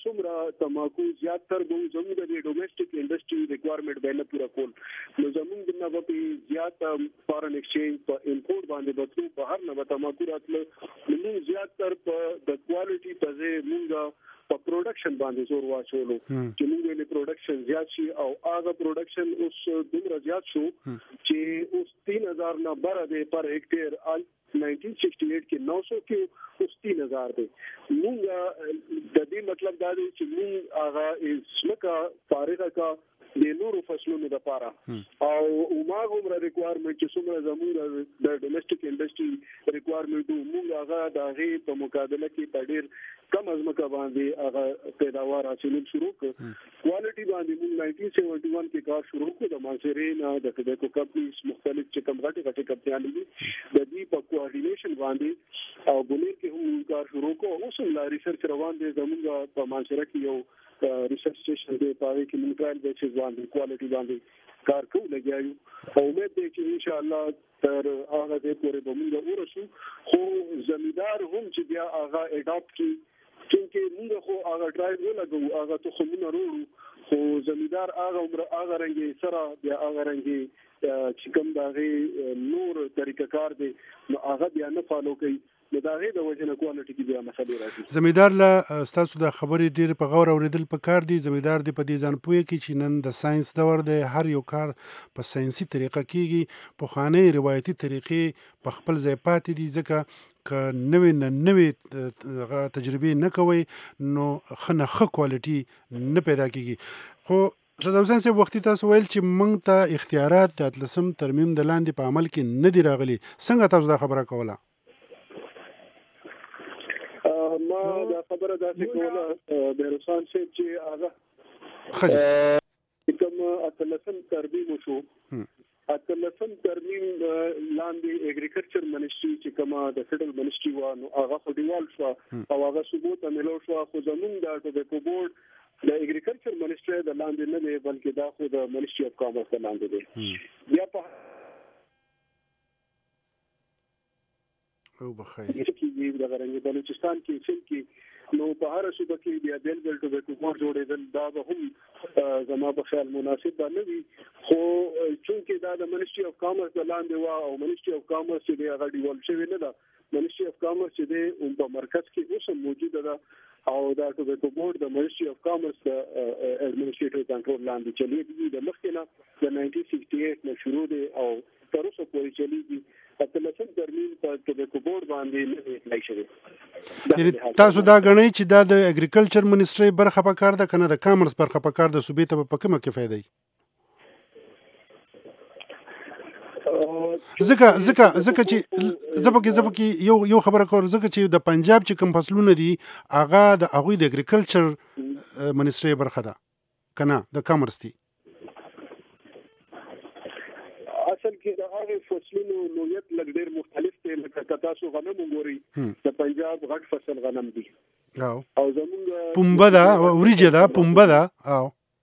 څومره تماکو زیات تر به زموږ د ډومېسټک انډستری ریکوایرمنټ به نه پوره کول نو زموږ نه به زیات فارن ایکسچینج په امپورټ باندې به بهر نه به تماکو راتله موږ زیات تر په د کوالټي په ځای موږ په پروډکشن باندې زور واچولو چې موږ یې پروډکشن زیات شي او هغه پروډکشن اوس دومره زیات شو چې اوس تین هزار نه بره دی پر هکټیر نائنٹین سکسٹی ایٹ کې نو سو کې اوس تین هزار دی موږ د دې مطلب دا دی چې موږ هغه اسمکا فارغه کا د نورو فصلونو لپاره او ما هم ریکوایرمنټ چې څومره زموږ د ډومېسټک انډستری ریکوایرمنټ موږ هغه د هغې په مقابله کې په ډېر کم ازمکه باندې هغه پیداوار حاصلول شروع کړ کوالټي باندې موږ نائنٹین سیونټي ون کې کار شروع کړ د مانسرین د ټبیکو کمپنیز مختلف چې کوم غټي غټي کمپنیان دي د دې په کوارډینیشن باندې او بلیر کې هم کار شروع کړ اوس هم ریسرچ روان دي زموږ په مانسره کې یو ریسرچ سټیشن دی په کې موږ ټرایل بیسز باندې کوالټي باندې کار کوو لګیایو او امید دی چې ان شاء الله تر هغه دې پورې به موږ ورسو خو زمیدار هم چې بیا هغه اډاپټ کی چې موږ خو هغه ټرایل ولګو هغه ته خو موږ وروړو خو زمیدار هغه عمر هغه رنګي سره بیا هغه رنګي چې کوم دغه نور طریقه کار دی نو هغه بیا نه فالو کوي نو دا غي د وجنه کوالټي کې بیا مسلې راځي زمیدار له تاسو د خبرې ډېر په غور اوریدل پکار دي زمیدار دی په دې ځان پوهه کې چې نن د ساينس دور دی هر یو کار په ساينسي طریقه کېږي په خانه روایتي طریقې په خپل ځای پاتې دي ځکه ک نوې نوې تجربې نه کوي نو خنه خ کوالټي نه پیدا کېږي خو صدر حسین صاحب وختي تاسو ویل چې موږ ته اختیارات د اتلسم ترمیم د لاندې په عمل کې نه دی راغلي څنګه تاسو دا خبره کوله ما دا خبره داسې کوله بیروسان صاحب چې هغه کوم اتلسم ترمیم شو اتلسم ترمیم لاندې اګریکلچر منیسټري چې کومه د فیډرل منیسټري و نو هغه خو دیوال شو او هغه ثبوت ملو شو خو زمون د ټوبیکو بورډ د اګریکلچر منیسټري د لاندې نه دی بلکې دا خو د منیسټري اف کامرس د لاندې دی بیا په او بخیر چې د غرنګ بلوچستان کې چې کې نو په هر صوبه کې بیا بیل بیل ټوبیکو بورډ جوړېدل دا به هم زما په خیال مناسب نه وي خو چونکې دا د منیسټري اف کامرس د لاندې و او منیسټري اف کامرس چې دی هغه ډیوال شوی نه ده منیسټري اف کامرس چې دی په مرکز کې اوس موجوده ده او دا ټوبیکو بورډ د منیسټري اف کامرس د اډمنسټریټیو کنټرول لاندې چلیږي د مخکې نه د نائنٹین سکسٹی ایٹ نه شروع دی او تر اوسه پورې چلیږي اتلسم ترمیم په ټوبیکو بورډ باندې نه اپلای شوی تاسو دا غنئ چې دا د اګریکلچر منیسټري برخه په کار ده کنه د کامرس برخه په کار ده صوبې ته په کومه کې فائدې ځکه ځکه ځکه چې زبکه زبکه یو یو خبره کور ځکه چې د پنجاب چې کوم فصلونه دي هغه د هغه د اګریکلچر منیسټري برخه ده کنه د کامرس دي اصل کې د هغه فصلونو نوعیت لږ ډېر مختلف دی لکه تاسو غنم وګورئ د پنجاب غټ فصل غنم دی او او زمونږ پنبه ده وریجه ده پنبه ده او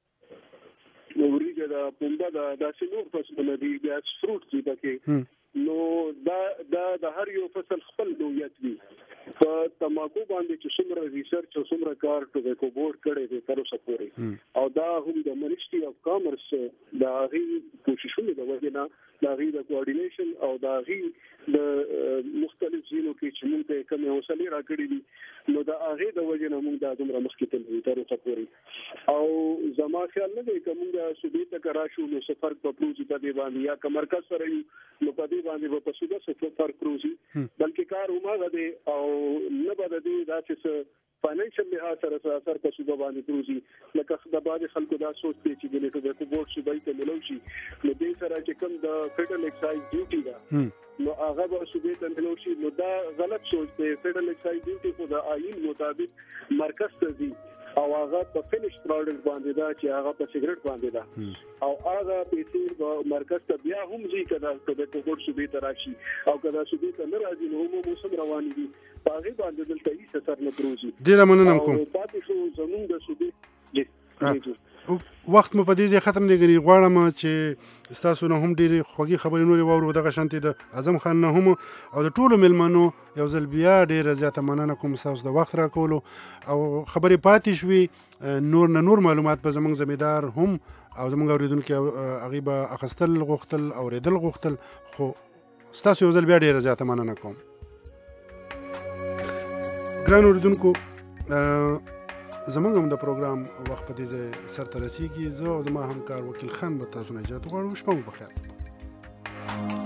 وریجه ده پنبه ده داسې نور فصلونه دي بیا فروټ دي پکې نو دا دا د هر یو فصل خپل نوعیت وي په تماکو باندې چې څومره ریسرچ او څومره کار ټوبیکو بورډ کړی دی تر اوسه پورې او دا هم د منیسټري اف کامرس د هغې کوششونو د وجې نه د هغې د کوارډینیشن او د هغې د مختلف ځینو کې چې موږ ته کومې حوصلې راکړي دي نو د هغې د وجې نه موږ دا دومره مخکې تللي تر اوسه پورې او زما خیال نه دی که موږ صوبې ته راشو نو څه فرق به پروزي په دې باندې یا که مرکز سره یو نو په دې باندې به په صوبه څه فرق پروزي بلکې کار هماغه دی او نه به د دې دا چې فاینانشل لحاظ سره اثر په صوبه باندې پروزي لکه د بعضې خلکو دا سوچ دی چې د ټوبیکو بورډ صوبایي ته ملو شي نو دې سره چې کوم د فیډرل ایکسایز ډیوټي ده نو هغه به صوبې ته ملو شي نو دا غلط سوچ دی فیډرل ایکسایز ډیوټي خو د آئین مطابق مرکز ته ځي او هغه په فینش پروډکټ باندې دا چې هغه په سیګریټ باندې دا او هغه پیسې په مرکز ته بیا هم ځي کدا ټوبیکو بورډ صوبې ته راشي او کدا صوبې ته نه راځي نو هم موسم روان دي هغه باندې دلته هیڅ اثر نه پروزي ډیر مننه کوم پاتې شو زموږ د صوبې وخت مو په دې ځای ختم دی ګنې غواړم چې ستاسو نه هم ډېرې خوږې خبرې نورې واورو دغه شانتې د اعظم خان نه هم او د ټولو میلمنو یو ځل بیا ډېره زیاته مننه کوم ستاسو د وخت راکولو او خبرې پاتې شوې نور نه نور معلومات به زموږ زمیدار هم او زموږ اورېدونکي هغوی به اخیستل غوښتل اورېدل غوښتل خو ستاسو یو ځل بیا ډېره زیاته مننه کوم. ګران اورېدونکو زمونږ هم د پروګرام وخت په دې ځای سرته رسیږي. زه او زما همکار وکیل خان به تاسو نه اجازه غواړو. شپه مو بخیر.